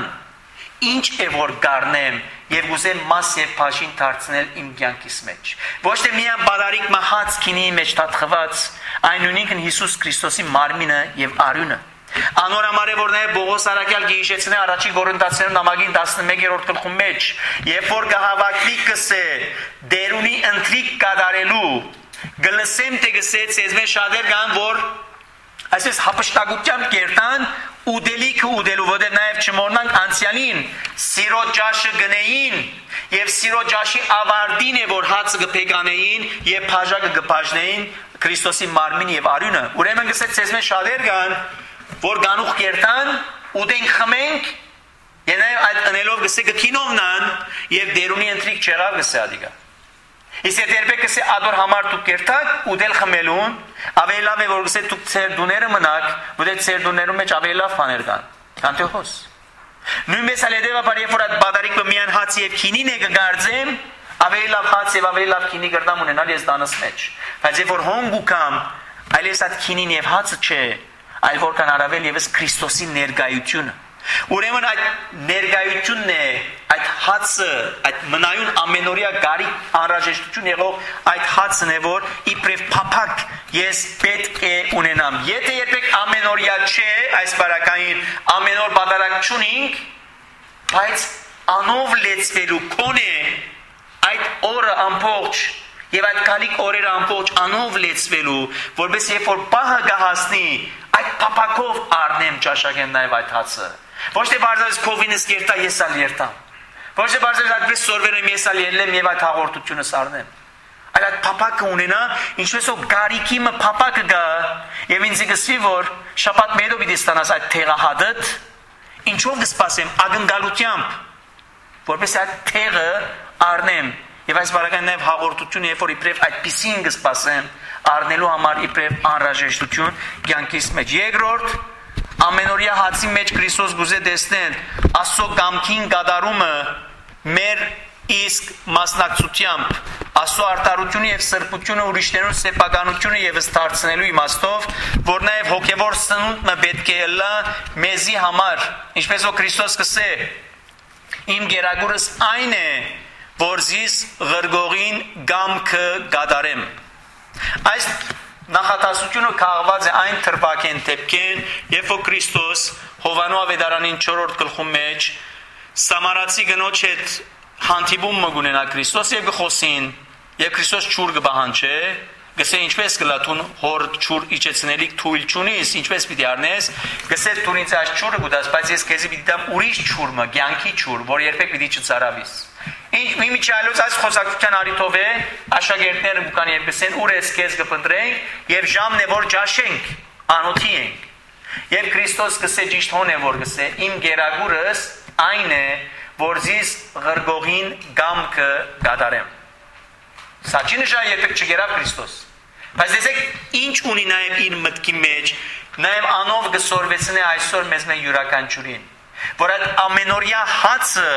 Speaker 1: ինչ է որ գարնեմ եւ ուզեմ մաս եւ բաժին դարձնել իմ կյանքիս մեջ ոչ թե միայն բادرիկ մահած քինի մեջ թաթխված այն նույնինքն Հիսուս Քրիստոսի մարմինը եւ արյունը Անորամար է որ նաև Բողոս Արաքյալ գիհիշեցնե առաջի Կորինթացիներուն նամակին տասնմեկերորդ գլխում մեջ երբ որ կհավաքվի կսե դերունի ընտրիկ կատարելու գլսեմ թե գսե ցեզմեն շատեր կան որ այսպես հապշտակությամբ կերտան ուդելիքը ուդելու որտեղ նաև չմոռնանք անցյալին սիրո ջաշը գնեին եւ սիրո ջաշի ավարտին է որ հացը կփեկանեին եւ բաժակը կբաժնեին Քրիստոսի մարմին եւ արյունը ուրեմն գսե ցեզմեն շատեր կան որ գանուխ կերտան ուտենք խմենք եւ նաեւ այդ ընելով գսե գքինովնան եւ դերունի ընտրիկ չեղավ գսե ադիգա իսկ երբեք գսե ադոր համար դուք կերտակ ուտել խմելուն ավելի լավ է որ գսե դուք ծեր դուները մնաք որտեղ ծեր դուներում մեջ ավելի լավ բաներ կան Անտիոխոս նույնպես ալեդեվա երբ որ այդ բادرիկը միան հաց եւ քինին է կգարձեմ ավելի լավ հաց եւ ավելի լավ քինի կրտամ ունենալ ես դանս մեջ բայց երբ որ հոնգ ուկամ այլես այդ քինին եւ հացը չէ այլ որքան առավել եւս Քրիստոսի ներկայությունը ուրեմն այդ ներկայությունն է այդ հացը այդ մնայուն ամենօրյա գարի անհրաժեշտություն եղող այդ հացն է որ իբրև փափակ ես պետք է ունենամ եթե երբեք ամենօրյա չէ այս բարակային ամենօր բادرակ չունենք բայց անով լեցվելու կոնե այդ օրը ամբողջ եւ այդ քալիկ օրերը ամբողջ անով լեցվելու որպես երբ որ պահը գահասնի այդ փափակով առնեմ ճաշակեմ նաև այդ հացը ոչ թե բարձրացած կովինս կերտա ես ալ երտամ ոչ թե բարձրացած այդպես սորվերեմ ես ալ ելեմ եւ այդ հաղորդությունը սառնեմ այլ այդ փափակը ունենա ինչպես որ գարիկի մը փափակը գա եւ ինձ գսվի որ շաբաթ մերո պիտի ստանաս այդ թեղահադդ ինչով կսպասեմ ագնկալությամբ որպես այդ թեղը առնեմ եւ այս բարական նաև հաղորդությունը երբ որ իբրև այդպիսին կսպասեմ առնելու համար իբրև անհրաժեշտություն կյանքիս մեջ երկրորդ ամենօրյա հացի մեջ Քրիստոս գուզե տեսնել Աստծո կամքին կատարումը մեր իսկ մասնակցությամբ Աստծո արտարությունը եւ սրբությունը ուրիշներուն սեփականությունը եւս դարձնելու իմաստով որ նաև հոգեվոր սնունդը պետք է լա մեզի համար ինչպես որ Քրիստոս կսե իմ գերագուրս այն է որ զիս ղրգողին գամքը կատարեմ այս նախատասությունը քաղված է այն թրվակեն տեպքեն երբ որ Քրիստոս Հովանու ավետարանին չորրորդ գլխում մեջ Սամարացի գնոջ հետ հանդիպում մգունենա Քրիստոս եւ գխոսին եւ Քրիստոս ճուր կբահանչե գսե ինչպես կլատուն հոր ճուր իջեցնելիք թույլ չունիս ինչպես պիտի առնես գսե դու ինձ այս ճուրը գուտաս բայց ես քեզի պիտի տամ ուրիշ ճուրը կյանքի ճուր որ երբեք պիտի չծարավիս Ինչ մի միջալոց այս խոսակցության արիտով է աշակերտները բուկան եւ գսեն ուր ես քեզ կփնտրենք եւ ժամն է որ ճաշենք անոթի ենք եւ Քրիստոս գսե ճիշտ հոն է որ գսե իմ գերագուրս այն է որ զիս ղրգողին գամքը կատարեմ Սա չի նշանակի երբեք չգերավ Քրիստոս բայց դեսեք ինչ ունի նաեւ իր մտքի մեջ նաեւ անով գսորվեցնե այսօր մեզ մեն յուրաքանչյուրին որ այդ ամենօրյա հացը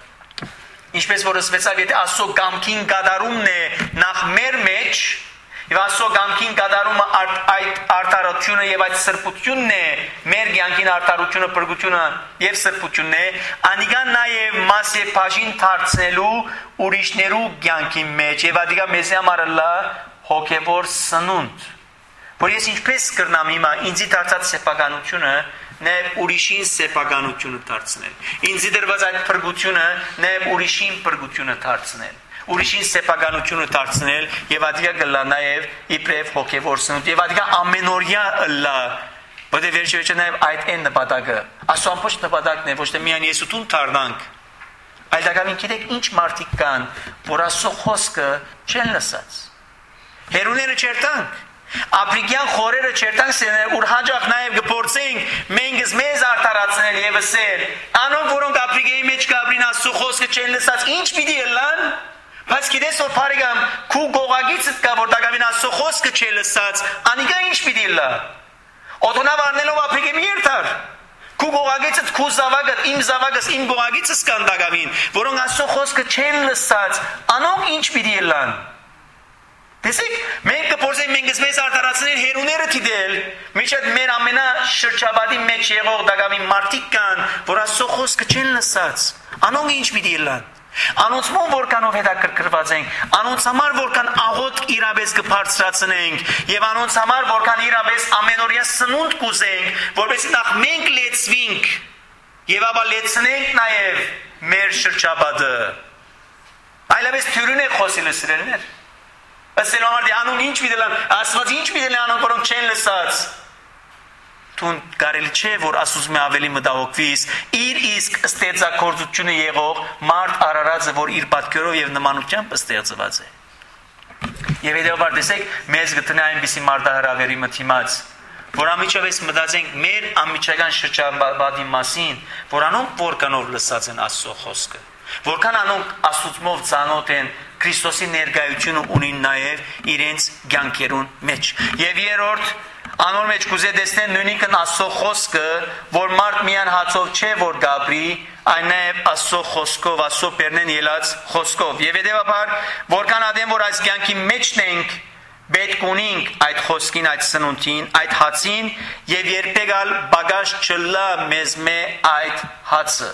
Speaker 1: Ինչպես որ ասվեցավ, եթե Աստծո կամքին կատարումն է նախ մեր մեջ, եւ Աստծո կամքին կատարումը այդ արտարությունը եւ այդ սրբությունն է, մեր կյանքին արտարությունը, բրգությունը եւ սրբությունն է, անիկան նաեւ մաս եւ բաժին դարձնելու ուրիշներու կյանքի մեջ եւ ադիգա մեզ համար լա հոգեվոր սնունդ։ Որ ես ինչպես կրնամ հիմա ինձի դարձած սեփականությունը Նաև ուրիշին սեփականությունը դարձնել։ Ինձ դրված այդ փրկությունը նաև ուրիշին փրկությունը դարձնել։ Ուրիշին սեփականությունը դարձնել եւ ադիգա գլա նաև իբրև հոգեվոր սնունդ եւ ադիգա ամենօրյա լա։ Որտեղ վերջի-վերջը նաև այդ այն նպատակը, Աստծո ամբողջ նպատակն է, ոչ թե միայն Եսուտուն դառնանք։ Այլ դակամին գիտեք ինչ մարդիկ կան, որ Աստծո խոսքը չեն լսած։ Հերուները չերտանք Ապրիկյան խորերը չերտանք սենել, ուր հաջախ նաև գպորցենք, մենքս մեզ արտարացնել և ասել, անոնք, որոնք ապրիկեի մեջ կապրին Աստծո խոսքը չեն լսած, ինչ պիտի ելան, բայց գիտես որ փարիգամ քու գողագիցդ կա, որ դակավին Աստծո խոսքը չէ լսած, անիկա ինչ պիտի լա, Օդոնա վառնելով ապրիկեմ երթար։ Քու գողագիցը քու զավակը, իմ զավակս, իմ գողագիցս կան դակավին, որոնք Աստծո խոսքը չեն լսած, անոնք ինչ պիտի ելան։ Տեսեք, մենք կփորձենք մենք մեզ արտարացնել հերուները դիտել, միշտ մեր ամենաշրջաբադի մեջ եղող դակավին մարդիկ կան, որ Աստծո խոսքը չեն լսած, անոնք ինչ պիտի ելան։ Անոնց մոտ որքանով հետաքրքրված ենք, անոնց համար որքան աղոտ իրապես կբարձրացնենք եւ անոնց համար որքան իրապես ամենօրյա սնունդ կուզենք, որովհետեւ նախ մենք լեցվենք եւ ապա լեցնենք նաեւ մեր շրջաբադը։ Այլապես թյուրին է խոսիլը սիրելիներ։ Ըստ նոմարդի անուն ինչ պիտի լան, Աստված ինչ պիտի լան անոնք որոնք չեն լսած։ Տուն կարելի չէ որ ասում է ավելի մտահոգվիս իր իսկ ստեղծագործությունը եղող մարդ Արարածը որ իր պատկերով եւ նմանությամբ ստեղծված է եւ հետեւաբար տեսեք մեզ գտնի այնպիսի մարդահրավերի մթիմաց որ ամիջապես մտածենք մեր ամիջական շրջաբադի մասին որ անոնք որքանով լսած են Աստծո խոսքը որքան անոնք Աստծով ծանոթ են Քրիստոսի ներկայությունը ունին նաեւ իրենց կյանքերուն մեջ եւ երրորդ Անոր մեջ կուզե տեսնեն նույնիկն Աստծո խոսքը, որ մարդ միան հացով չէ որ գաբրի, այն նաև Աստծո խոսքով, Աստծո բերնեն ելած խոսքով։ Եվ հետևաբար, որքան ադեմ որ այս կյանքի մեջն ենք, պետք ունենք այդ խոսքին, այդ սնունդին, այդ հացին, եւ երբեք ալ բագաշ չլա մեզ մե այդ հացը։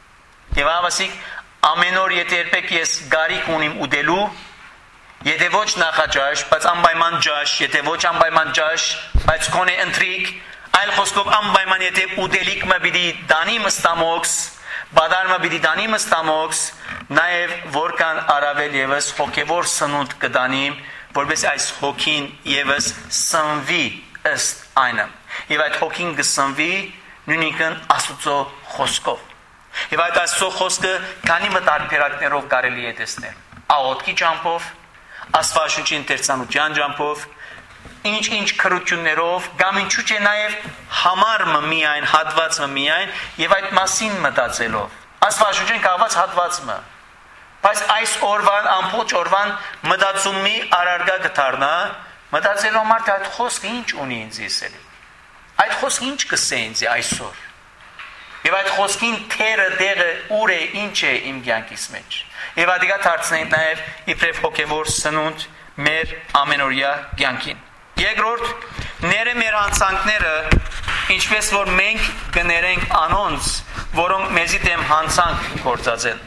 Speaker 1: Եվ ավասիկ ամեն օր եթե երբեք ես գարիք ունիմ ուտելու Եթե ոչ նախաճաշ, բայց անպայման ճաշ, եթե ոչ անպայման ճաշ, բայց կոնե ընթրիկ, այլ խոսքով անպայման եթե ուտելիք մը պիտի դանի մստամոքս, բադար մը պիտի դանի մստամոքս, նաև որքան առավել եւս հոգևոր սնունդ կդանիմ, որպես այս հոգին եւս սնվի ըստ այնը։ Եվ այդ հոգին կսնվի նույնիկն Աստծո խոսքով։ Եվ այդ Աստծո խոսքը քանի մը տարբերակներով կարելի է տեսնել։ Աղոթքի ճամփով Աստվածաշնչի ընթերցանության ճամփով ինչ-ինչ քրություններով կամ ինչու՞ չէ նաև համարը միայն հատվածը միայն եւ այդ մասին մտածելով Աստվածաշնչին կահված հատվածը բայց այս օրվան ամբողջ օրվան մտածումի առարգա կդառնա մտածելով մարդ այդ խոսքը ինչ ունի ինձ ասել այդ խոսքը ինչ կսե ինձ այսօր եւ այդ խոսքին թերը դեղը ուր է ինչ է իմ կյանքիս մեջ Եվ ադիգա դարձնենք նաև իբրև հոգևոր սնունդ մեր ամենօրյա կյանքին։ Երկրորդ, ները մեր հանցանքները, ինչպես որ մենք կներենք անոնց, որոնք մեզի դեմ հանցանք գործածեն։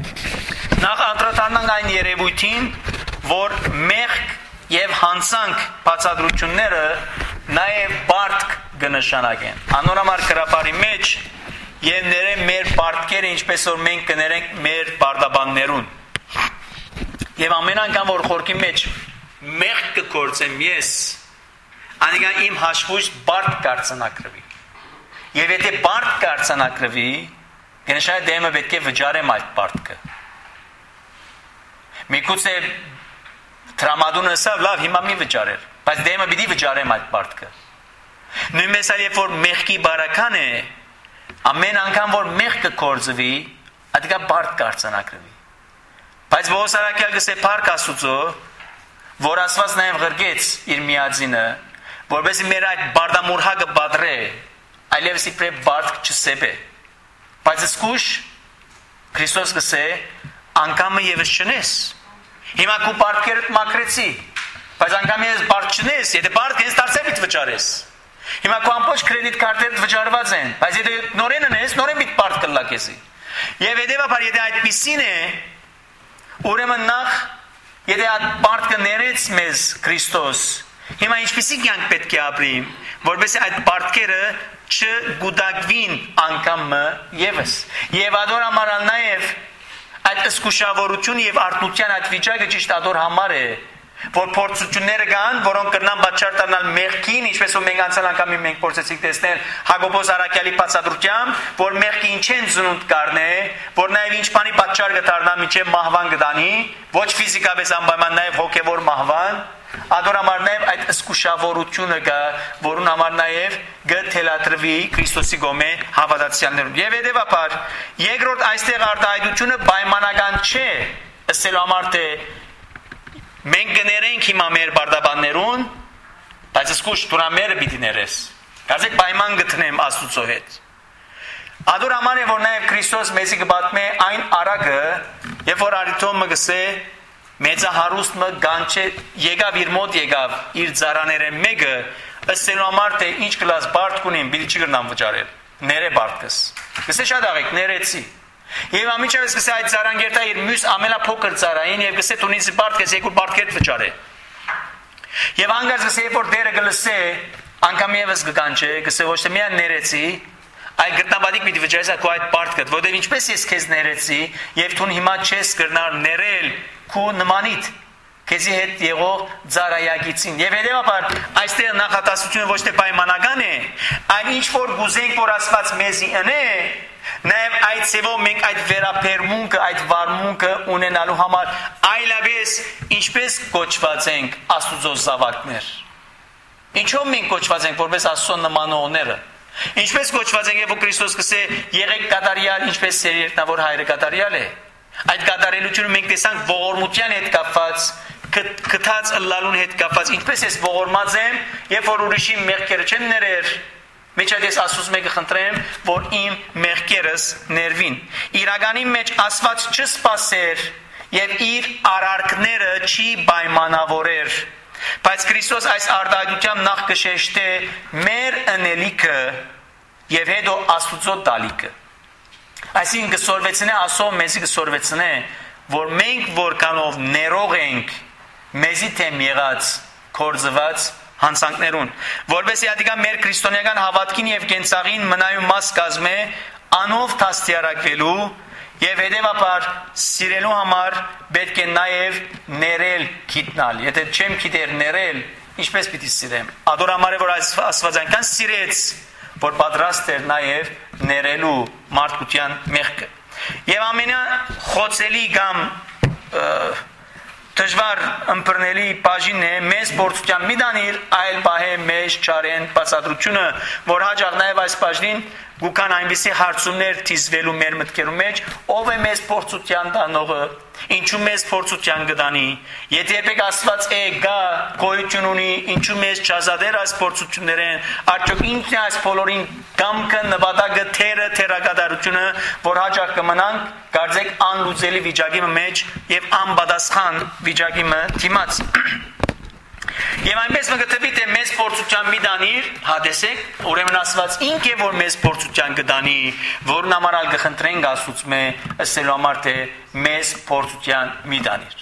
Speaker 1: Նախ անդրադառնանք այն երևույթին, որ մեղք եւ հանցանք բացատրությունները նաև բարդք կնշանակեն։ Անոնամար կրապարի մեջ Եվ ներեն մեր պարտքերը ինչպես որ մենք կներենք մեր բարդաբաններուն Եվ ամեն անգամ որ խորքի մեջ մեղք կգործեմ ես Անիկան իմ հաշվույց բարդ կարձանակրվի Եվ եթե բարդ կարձանակրվի Գնշայ դեմը պետք է վճարեմ այդ բարդքը Միգուցե տրամադունը ասավ լավ հիմա մի վճարեր Բայց դեմը պիտի վճարեմ այդ բարդքը Նույնպես այլ երբ որ մեղքի բարական է Ամեն անգամ որ մեղք կգործվի, ադիկա բարդ կարձանակրվի։ Բայց ողոս արաքյալ գսե փառք Աստուծո, որ Աստված նաև ղրգեց իր միածինը, որովհետեւ մեր այդ բարդամուրհակը բադրե, այլևս իբրև բարդ չսեբե։ Բայց սկուշ Քրիստոս գսե անգամը եւս չնես։ Հիմա քու բարդքերդ մաքրեցի, բայց անգամ ես բարդ չնես, եթե բարդ ես դարձել վճարես։ Հիմա քո ամբողջ կրեդիտ քարտերդ վճարված են, բայց եթե նորեն ունես, նորեն պիտի բարդ կլա քեզի։ Եվ հետեւաբար եթե այդպիսին է, ուրեմն նախ եթե այդ բարդը ներեց մեզ Քրիստոս, հիմա ինչպիսի կյանք պետք է ապրիմ, որովհետեւ այդ բարդերը չգուդակվին անգամը եւս։ Եվ ադոր համարալ նաեւ այդ սկուշավորություն եւ արտնության այդ վիճակը ճիշտ ադոր համար է։ Որ փորձությունները կան, որոնք կրնան պատճառ տանալ մեղքին, ինչպես որ մենք անցյալ անգամի մենք փորձեցինք տեսնել Հակոբոս Արաքյալի բացատրությամբ, որ մեղքը ինչ են ծնունդ կառնե, որ նաև ինչ բանի պատճառ կդառնա մինչև մահվան կդանի, ոչ ֆիզիկապես անպայման նաև հոգևոր մահվան, ադորամար նաև այդ սկուշավորությունը կա, որուն համար նաև գթելատրվի Քրիստոսի գոմե հավատացյալներուն։ Եվ հետևաբար, երկրորդ այստեղ արտահայտությունը պայմանական չէ, ըստ համար թե Մենք կներենք հիմա մեր բարդաբաններուն, բայց սկուշ դուրա մերը պիտի ներես։ Գազեք պայման գտնեմ Աստծո հետ։ Ադոր համար է որ նաև Քրիստոս մեզի կբատմե այն արագը, երբ որ արիտոմը գսե մեծահարուստ մը գանչե եկավ իր մոտ եկավ իր ծառաները մեկը ըսելու համար թե ինչ կլաս բարդ կունին բիլ չի գրնամ վճարել ներե բարդկս գսե շատ աղեք ներեցի եւ ամիջավես գսե այդ ծառանգերտա իր մյուս ամենափոքր ծառային եւ գսե տունից բարդկս եկուր բարդկերտ վճարե եւ անգած գսե երբ որ դերը գլսե անգամ եւս կգանչե գսե ոչ թե միան ներեցի այ գտնաբադիկ պիտի վճարես քո այդ բարդկը որտեղ ինչպես ես քեզ ներեցի եւ թուն հիմա չես կրնար ներել քո նմանիտ քեզի հետ եղող ծառայագիցին եւ հետեւաբար այստեղ նախատասությունը ոչ թե պայմանական է այլ ինչ որ գուզենք որ Աստված մեզի ընե նաև այդ ծևով մենք այդ վերապերմունքը այդ վարմունքը ունենալու համար այլապես ինչպես կոչված ենք Աստծո զավակներ ինչով մենք կոչված ենք որպես Աստծո նմանողները ինչպես կոչված ենք երբ Քրիստոս կսե եղեք կատարյալ ինչպես Սեր երկնավոր հայրը կատարյալ է այդ կատարելությունը մենք տեսանք ողորմության հետ կապված կթած ըլլալուն հետ կապված ինչպես ես ողորմած եմ երբ որ ուրիշի մեղքերը չեմ ներեր Մեջադես Աստծուց մեկը խնդրեմ, որ իմ մեղքերս ներվին։ Իրականի մեջ Աստված չսպասեր եւ իր արարքները չի պայմանավորեր։ Բայց Քրիստոս այս արտահայտությամբ նախ կշեշտե մեր ընելիքը եւ հետո Աստծո տալիքը։ Այսինքն կսորվեցնե Աստծո մեզի կսորվեցնե, որ մենք որքանով ներող ենք մեզի թեմ եղած կորձված հանցանքներուն որովհետեւ ադիգա մեր քրիստոնեական հավատքին եւ կենցաղին մնայուն մաս կազմե անով դաստիարակվելու եւ հետեւաբար սիրելու համար պետք է նաեւ ներել գիտնալ եթե չեմ գիտեր ներել ինչպես պիտի սիրեմ ադորամարը որ Աստված այնքան սիրեց որ պատրաստ էր նաեւ ներելու մարդկության մեղքը եւ ամենախոցելի կամ Դժվար ըմբռնելի բաժինն է մեզ փորձության մի դանիր այլ բահե մեզ չարեն բացատրությունը որ հաջող նաև այս բաժնին գուքան այնպիսի հարցումներ թիզվելու մեր մտքերում մեջ ով է մեզ փորձության դանողը ինչու մեզ փորձության կդանի եթե երբեք Աստված է գա գոյություն ունի ինչու մեզ չազատեր այս փորձություններեն արդյոք ինքն է այս բոլորին կամքը նպատակը թերը թերակատարությունը որ հաջող կմնանք կարծեք անլուծելի վիճակի մեջ եւ անպատասխան վիճակի դիմաց Եվ այնպես մգտվի թե մեզ փորձության մի դանիր, հատեսեք, ուրեմն Աստված ինք է որ մեզ փորձության կդանի, որն ամարալ կխնդրենք Աստծուց մե, ըսելու համար թե մեզ փորձության մի դանիր։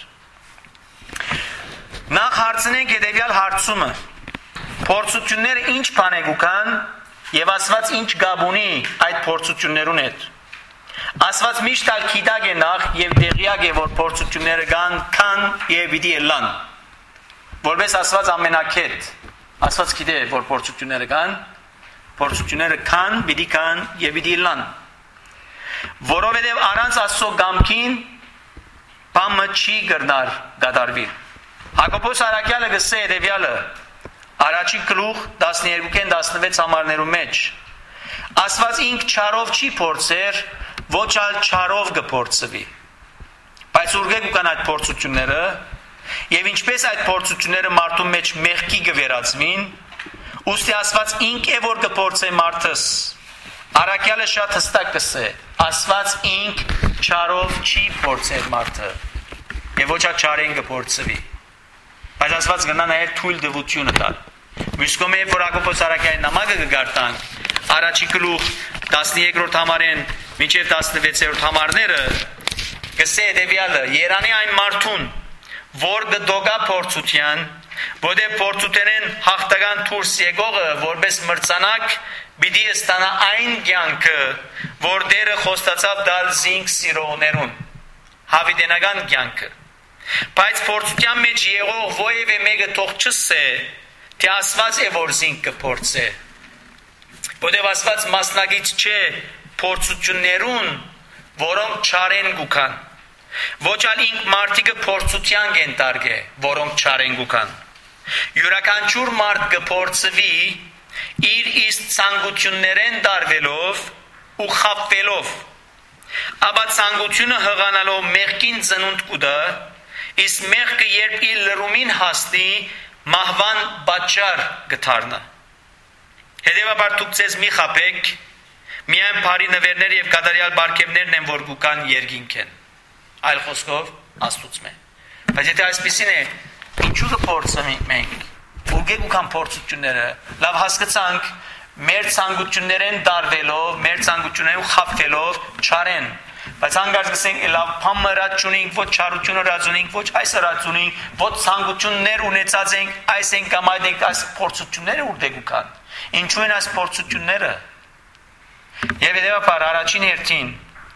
Speaker 1: Նախ հարցնենք հետևյալ հարցումը. Փորձությունները ինչ բան է գուքան եւ Աստված ինչ գաբ ունի այդ փորձություններուն հետ։ Աստված միշտ ալ գիտակ է նախ եւ դեղյակ է որ փորձությունները կան, քան եւ պիտի ելան։ Որպես Աստված ամենակետ, Աստված գիտե որ փորձությունները կան, փորձությունները կան, պիտի կան եւ պիտի լան։ Որովհետեւ առանց Աստծո կամքին բամը չի կրնար կատարվի։ Հակոբոս Արաքյալը գսե հետևյալը. Առաջի գլուխ տասներկու տասնվեց համարներու մեջ։ Աստված ինք չարով չի փորձեր, ոչ ալ չարով կփորձվի։ Բայց ուրգե կան այդ փորձությունները Եվ ինչպես այդ փորձությունները մարդու մեջ մեղքի կվերածվին, ուստի Աստված ինք է որ կփորձե մարդս։ Արաքյալը շատ հստակ կսե, Աստված ինք չարով չի փորձեր մարդը, եւ ոչ ալ չարեն կփորձվի։ Բայց Աստված գնա նաեւ թույլ դվությունը տալ։ Մյուս կողմը որ Հակոբոս Արաքյալի նամակը կգարտանք, առաջի գլուխ տասներկրորդ համարեն մինչեւ տասնվեցերորդ համարները կսե հետևյալը. Երանի այն մարդուն որ գդոգա փորձության, որտեղ փորձութենեն հաղթական դուրս եկողը որպես մրցանակ պիտի ստանա այն կյանքը, որ դերը խոստացավ դալ զինք սիրողներուն, հավիտենական կյանքը։ Բայց փորձության մեջ եղող ովևէ մեկը թող չսե, թե Աստված է որ զինք կփորձե։ Որտեղ Աստված մասնագիծ չէ փորձություններուն, որոնք չարեն գուքան։ Ոչ ալ ինք մարդիկը փորձության գենտարգ է, որոնք չարեն գուքան։ Յուրաքանչյուր մարդ կփորձվի իր իսկ ցանկություններեն դարվելով ու խապվելով։ Աբա ցանկությունը հղանալով մեղքին ծնունդ կուտա, իսկ մեղքը երբ իր լրումին հասնի, մահվան պատճառ կդառնա։ Հետևաբար դուք ձեզ մի խաբեք, միայն բարի նվերներ եւ կատարյալ բարգեւներն են, որ գուկան երկինք են։ Այլ խոսքով Աստծո։ Բայց եթե այսպեսին է, ինչու կփորձենք մենք։ Ուղղակի գուկան փորձությունները, լավ հասկացանք, մեր ցանկություններեն դարվելով, մեր ցանկություններով խաբվելով չարեն։ Բայց հանգարց գսենք, լավ փամը ռաճունինք, ոչ չարությունը ռաճունինք, ոչ այս ռաճունինք, ոչ ցանկություններ ունեցած ենք, այս են կամ այդ ենք, այս փորձությունները ուր դեգուքան։ Ինչու են այս փորձությունները։ Եվ հետևաբար առաջին հերթին,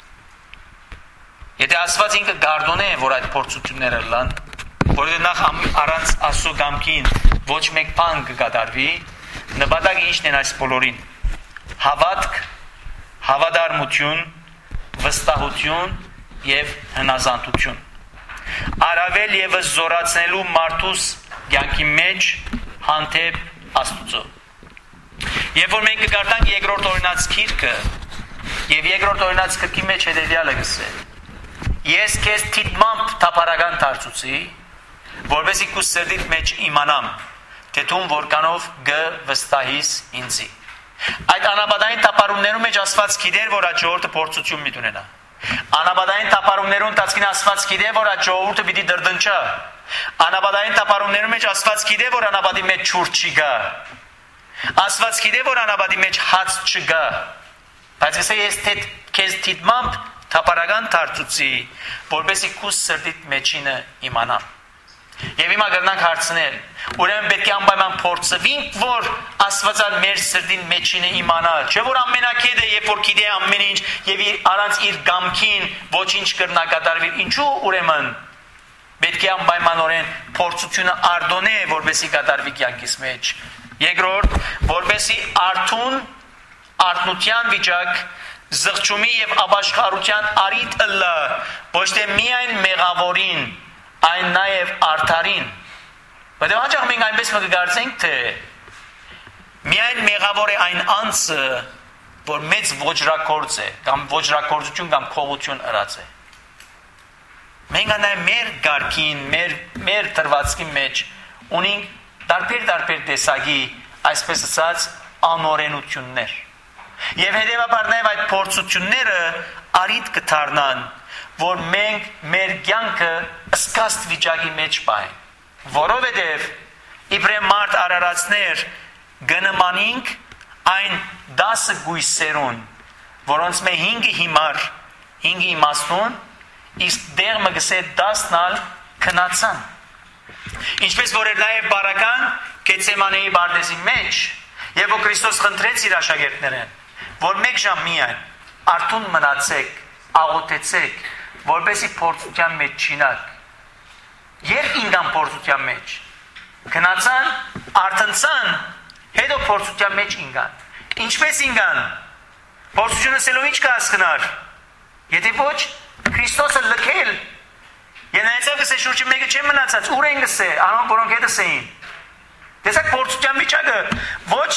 Speaker 1: եթե Աստված ինքը գարդոն է, որ այդ փորձությունները լան, որովհետև նախ առանց Աստծո կամքին ոչ մեկ բան կկատարվի, նպատակը ինչն են այս բոլորին։ Հավատք, հավատարմություն, վստահություն եւ հնազանդություն։ Առավել եւս զորացնելու մարդուս կյանքի մեջ հանդեպ Աստծո։ Երբ որ մենք կկարդանք երկրորդ օրինաց գիրքը, եւ երկրորդ օրինաց գրքի մեջ հետեւյալը գսե. Ես քեզ թիկմամբ թափարական դարձուցի, որովհետեւ քու սրտիդ մեջ իմանամ, թե դու որքանով գվստահիս ինձի։ Այդ անաբադային տապարումներում մեջ Աստված գիտեր, որ այդ ժողովուրդը փորձություն մի ունենա։ Անաբադային տապարումներում տածքին Աստված գիտեր, որ այդ ժողովուրդը պիտի դրդնչա։ Անաբադային տապարումներում մեջ Աստված գիտեր, որ անաբադի մեջ ջուր չի գա։ Աստված գիտեր, որ անաբադի մեջ հաց չգա։ Բայց ասե ես թե քեզ թիկմամբ թափարական դարձուցի, որովհետեւ քու սրտիդ մեջինը իմանամ։ Եվ հիմա գտնանք հարցնել, ուրեմն պետք է անպայման փորձվենք, որ Աստվածան մեր սրտին մեջինը իմանա, չէ՞ որ ամենակեդը, երբ որ գիտե ամեն ինչ եւ առանց իր գամքին ոչինչ կրնա կատարվի, ինչու ուրեմն պետք է անպայմանորեն փորձությունը արդոնե, որովհետեւ կատարվի կյանքիս մեջ։ Երկրորդ, որովհետեւ արթուն արթնության վիճակ զղջումի եւ ապաշխարության արիթ ըլլա, ոչ թե միայն մեղավորին, այն նաև արդարին։ Բայց հաճախ մենք այնպես մգարցենք, թե միայն մեղավոր է այն անձը, որ մեծ ոչրակորձ է, կամ ոչրակորձություն կամ քողություն ըրած է։ Մենք անայ մեր գարքին, մեր մեր տրվածքի մեջ ունենք տարբեր-տարբեր տեսակի, այսպես ասած, անօրենություններ։ Եվ հետևաբար նաև այդ փորձությունները արիթ կդառնան, որ մենք մեր կյանքը ըսկաստ վիճակի մեջ պահենք, որովհետև իբրե մարդ արարածներ գնմանինք այն դասը գույսերուն, որոնց մե հինգը հիմար, հինգը իմաստուն, իսկ դեղը գսե դասնալ քնացան։ Ինչպես որ էր նաև բարական Գեթսեմանեի բարձի մեջ, եւ որ Քրիստոս խնդրեց իր աշակերտներին, որ մեկ ժամ միայն արթուն մնացեք, աղոթեցեք, որպեսզի փորձության մեջ չինակ։ Երբ ինգան փորձության մեջ գնացան, արթնցան, հետո փորձության մեջ ինգան։ Ինչպես ինգան։ Փորձությունը սելով ինչ կհասկնար։ Եթե ոչ Քրիստոսը լքել, ենայցավ կսե շուրջը մեկը չեն մնացած, ուր են գսե, անոնք որոնք հետս էին։ Տեսակ փորձության վիճակը ոչ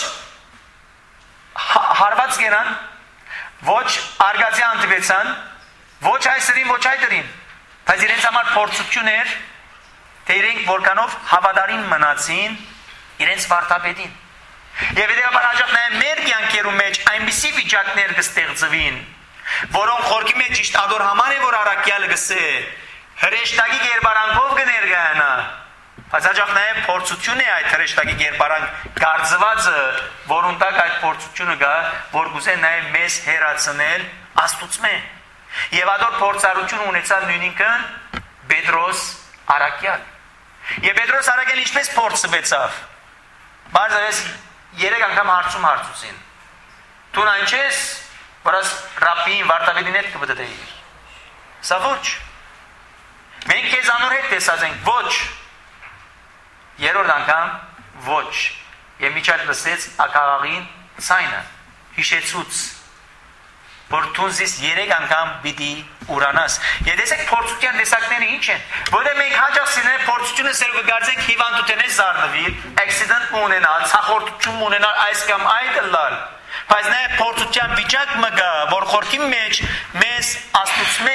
Speaker 1: հարված գենան, ոչ արգացի անտվեցան, ոչ այսրին, ոչ այդրին, բայց իրենց համար փորձություն էր, թե իրենք որքանով հավատարիմ մնացին իրենց վարդապետին։ Եվ հետևաբար հաճախ նաև մեր կյանքերում մեջ այնպիսի վիճակներ կստեղծվին, որոնք խորքի մեջ ճիշտ ադոր համար է, որ առաքյալը գսե, հրեշտակի կերպարանքով կներկայանա, բայց հաճախ նաև փորձություն է այդ հրեշտակի կերպարանք գարձվածը, որուն տակ այդ փորձությունը գա, որ գուզե նաև մեզ հերացնել Աստուծմե։ Եվ ադոր փորձառություն ունեցավ նույնինքը Պետրոս առաքյալ։ Եվ Պետրոս առաքյալ ինչպես փորձվեցավ։ Բարձրապես երեք անգամ հարցում հարցուցին։ Դու այն չես, որ աս ռաբբին վարտավետին հետ կպտտեիր։ Սա ոչ։ Մենք քեզ անոր հետ տեսած ենք, ոչ։ Երրորդ անգամ ոչ։ Եվ միջած լսեց ակաղաղին ցայնը, հիշեցուց, որ թունզիս երեք անգամ պիտի ուրանաս։ Եվ տեսեք փորձության տեսակները ինչ են։ Որտեղ մենք հաճախ սիրել փորձությունը սերու կգարձենք հիվանդութենես զարնվի, accident ունենալ, ցախորտություն ունենալ, այս կամ այդ լալ։ Բայց նաև փորձության վիճակ մը գա, որ խորքի մեջ մեզ Աստուծմե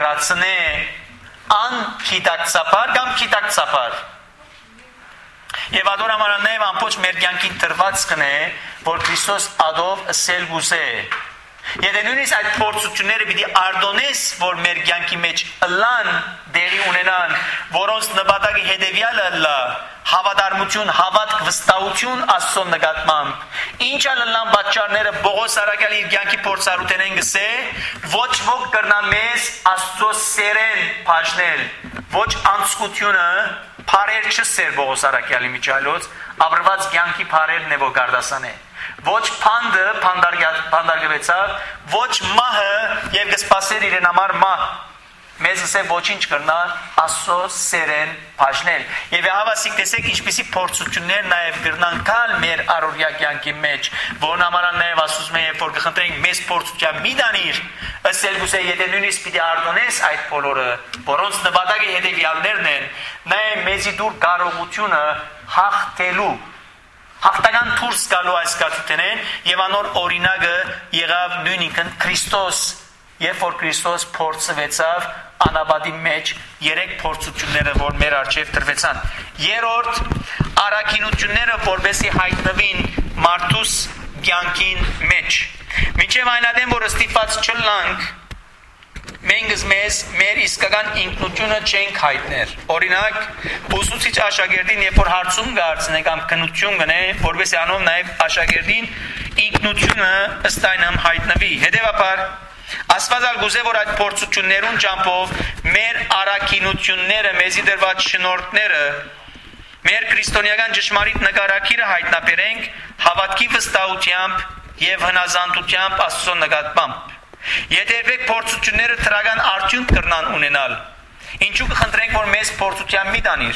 Speaker 1: կհեռացնե ան քիտակցապար կամ քիտակցապար։ Եվ ադոր ամանանև ամպոչ մեր կյանքին տրված կնե, որ Քրիստոս ադով սել գուզե։ Եթե նույնիսկ այդ փորձությունները պիտի արդոնես, որ մեր կյանքի մեջ ըլլան դերի ունենան, որոնց նպատակի հետևյալը լա հավատարմություն, հավատք, վստահություն Աստծո նկատմամբ։ Ինչ ալլան պատճառները Պողոս Արաքյալի իր կյանքի փորձառութենեն գսե, ոչ ոք կրնա մեզ Աստծո սերեն բաժնել, ոչ անցկությունը փարեր չսեր Պողոս Արաքյալի միջալոց, ապրված կյանքի փարերն է որ գարդասան է։ Ոչ փանդը փանդարգվեցավ, ոչ մահը եւ կսպասեր իրեն համար մահ։ Մեզ ասե ոչինչ կրնա Աստծո սերեն բաժնել։ Եվ հավասիկ տեսեք ինչպիսի փորձություններ նաեւ կրնան կալ մեր առօրյա կյանքի մեջ, որն համարան նաեւ ասում են, երբ որ կխնդրենք մեզ փորձության մի դանիր, ըսել գուցե եթե նույնիսկ պիտի արդոնես այդ բոլորը, որոնց նպատակի հետևյալներն են, նաեւ մեզի դուր կարողությունը հաղթելու հաղթական դուրս գալու այս կացութենեն եւ անոր օրինակը եղավ նույնիսկ Քրիստոս, երբ որ Քրիստոս փորձվեցավ անաբադի մեջ երեք փորձությունները որ մեր արժեվ տրվեցան։ Երրորդ առաքինությունները որբեսի հայտնվին մարդուս կյանքին մեջ։ Մինչև այնադեմ որ ստիպված չլանք մենք մեզ մեր իսկական ինքնությունը չենք հայտներ։ Օրինակ, ուսուցիչ աշակերտին երբ որ հարցում գարցնե կամ քննություն գնե, որովհետեւ անով նաև աշակերտին ինքնությունը ըստ այնմ հայտնվի։ Հետևաբար, Աստվածալ գուզե որ այդ փորձություններուն ճամփով մեր առաքինությունները, մեզի դրված շնորհքները, մեր քրիստոնեական ճշմարիտ նկարակիրը հայտնաբերենք հավատքի վստահությամբ եւ հնազանդությամբ Աստծո նկատմամբ։ Եթե երբեք փորձությունները թրական արդյունք կրնան ունենալ, ինչու կխնդրենք, որ մեզ փորձության մի տանիր։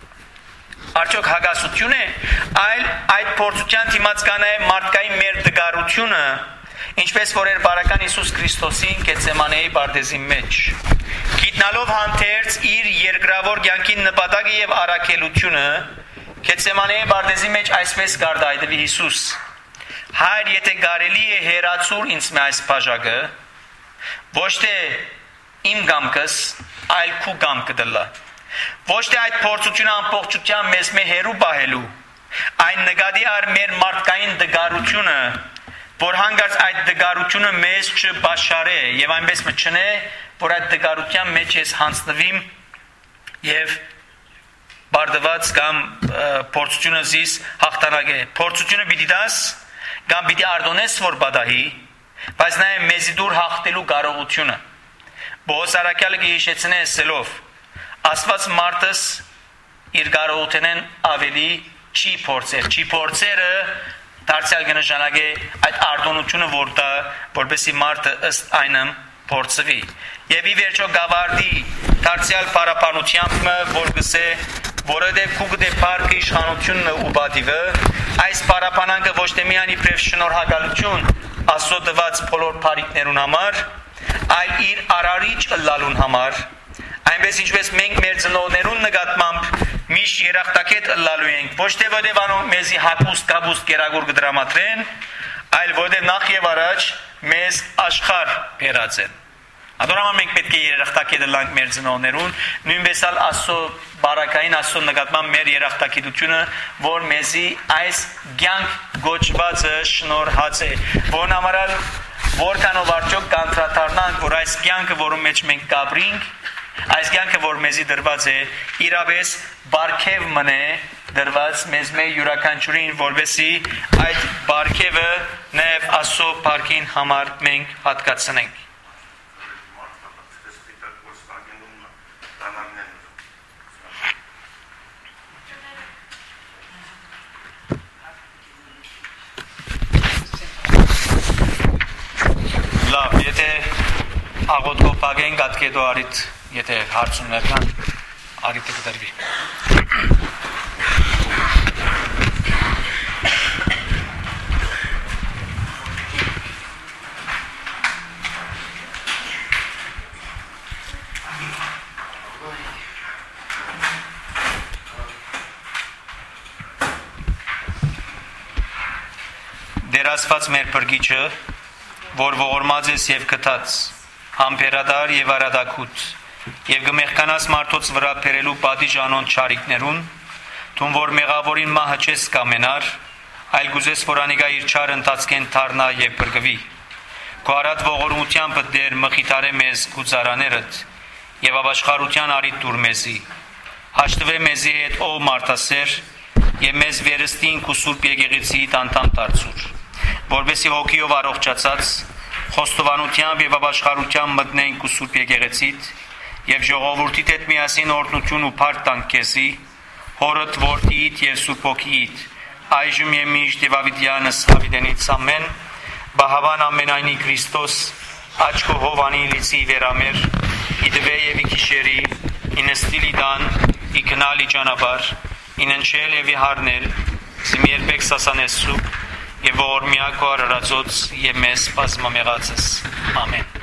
Speaker 1: Արդյոք հագասություն է, այլ այդ փորձության դիմաց կան է մարդկային մեր դգարությունը, ինչպես որ էր բարական Հիսուս Քրիստոսին Գեթսեմանեի բարձի մեջ։ Գիտնալով հանդերձ իր երկրավոր կյանքին նպատակը եւ առաքելությունը, Գեթսեմանեի բարձի մեջ այսպես գարդայդվի Հիսուս. Հայր, եթե կարելի է հերացուր ինձ մե այս բաժակը, ոչ թե իմ գամքս, այլ քու գամքը դլա։ Ոչ թե այդ փորձությունը ամբողջությամբ մեզ մե հերու պահելու, այն նկատի առ մեր մարդկային դգարությունը, որ հանգարց այդ դգարությունը մեզ չբաշխարե եւ այնպես մչնե, որ այդ դգարության մեջ ես հանձնվիմ եւ բարդված կամ փորձությունը զիս հաղթանակե։ Փորձությունը պիտի դաս կամ պիտի արդոնես որ բադահի, բայց նաև մեզի դուր հաղթելու կարողությունը։ Պողոս Արաքյալը կհիշեցնե ասելով. Աստված մարդս իր կարողութենեն ավելի չի փորձեր, չի փորձերը դարձյալ կնշանակե այդ արդոնությունը որ դա, որպեսզի մարդը ըստ այնմ փորձվի։ Եվ ի վերջո գավարդի դարձյալ պարապանությամբ որ գսե որովհետև քու գտե փառքը իշխանությունն ու բադիվը այս պարապանանքը ոչ թե միայն իբրև շնորհակալություն Աստծո տված բոլոր բարիքներուն համար, այլ իր արարիչ ըլլալուն համար, այնպես ինչպես մենք մեր ծնողներուն նկատմամբ միշտ երախտակետ ըլլալու ենք, ոչ թե որովհետև անոնք մեզի հագուստ կաբուստ կերակուր կդրամատրեն, այլ որովհետև նախ եւ առաջ մեզ աշխարհ բերած են։ Ադորաման մենք պետք է երախտակետ ըլլանք մեր ծնողներուն, նույնպես ալ Աստծո բարակային Աստծո նկատմամբ մեր երախտակետությունը, որ մեզի այս կյանք գոչվածը շնորհած է, որն համարալ որքանով արդյոք կանտրադառնանք, որ այս կյանքը, որում մեջ մենք կապրինք, այս կյանքը, որ մեզի դրված է, իրապես բարգև մնե դրված մեզ մեր յուրաքանչյուրին, որովհետեւ այդ բարգևը նաև Աստծո բարգին համար մենք հատկացնենք։ Լավ, եթե աղոթքով պագենք ատկեդո արիտ, եթե հարցումներ կան, արիտը կդրվի։ Դեր Աստված մեր փրկիչը, որ ողորմած ես եւ գտած, համբերադար եւ արադակուտ, եւ գմեղկանաս մարդոց վրա բերելու պատիժ անոն չարիքներուն, Թուն որ մեղավորին մահը չես կամենար, այլ գուզես որ անիկա իր չար ընթացքեն թարնա եւ բրգվի։ Քո արած ողորմությամբ դեր մխիթարե մեզ գուծարաներդ եւ ապաշխարության արիտ դուր մեզի։ Հաշտվե մեզի հետ ով մարդասեր եւ մեզ վերստին քու սուրբ եկեղեցի տանտամ դարձուր, որբեսի հոգիով առողջացած խոստովանությամբ եւ ապաշխարությամբ մտնենք քու սուրբ եկեղեցիդ եւ ժողովրդիդ հետ միասին օրհնություն ու փառք տանք քեզի, հորդ որդիդ եւ սուրբ ոգիդ, այժմ եւ միշտ եւ ավիտյանս հավիտենից ամեն, բահավան ամենայնի Քրիստոս, աչքո հովանի լիցի վերամեր, իդվե եւ իքիշերի, ինստիլի դան, իքնալի ճանապար, ինընչել եւ իհարնել, զիմ երբեք սասանեսու եւ ողորմյա քո արարածոց եւ մեզ բազմամեղածս։ Ամեն։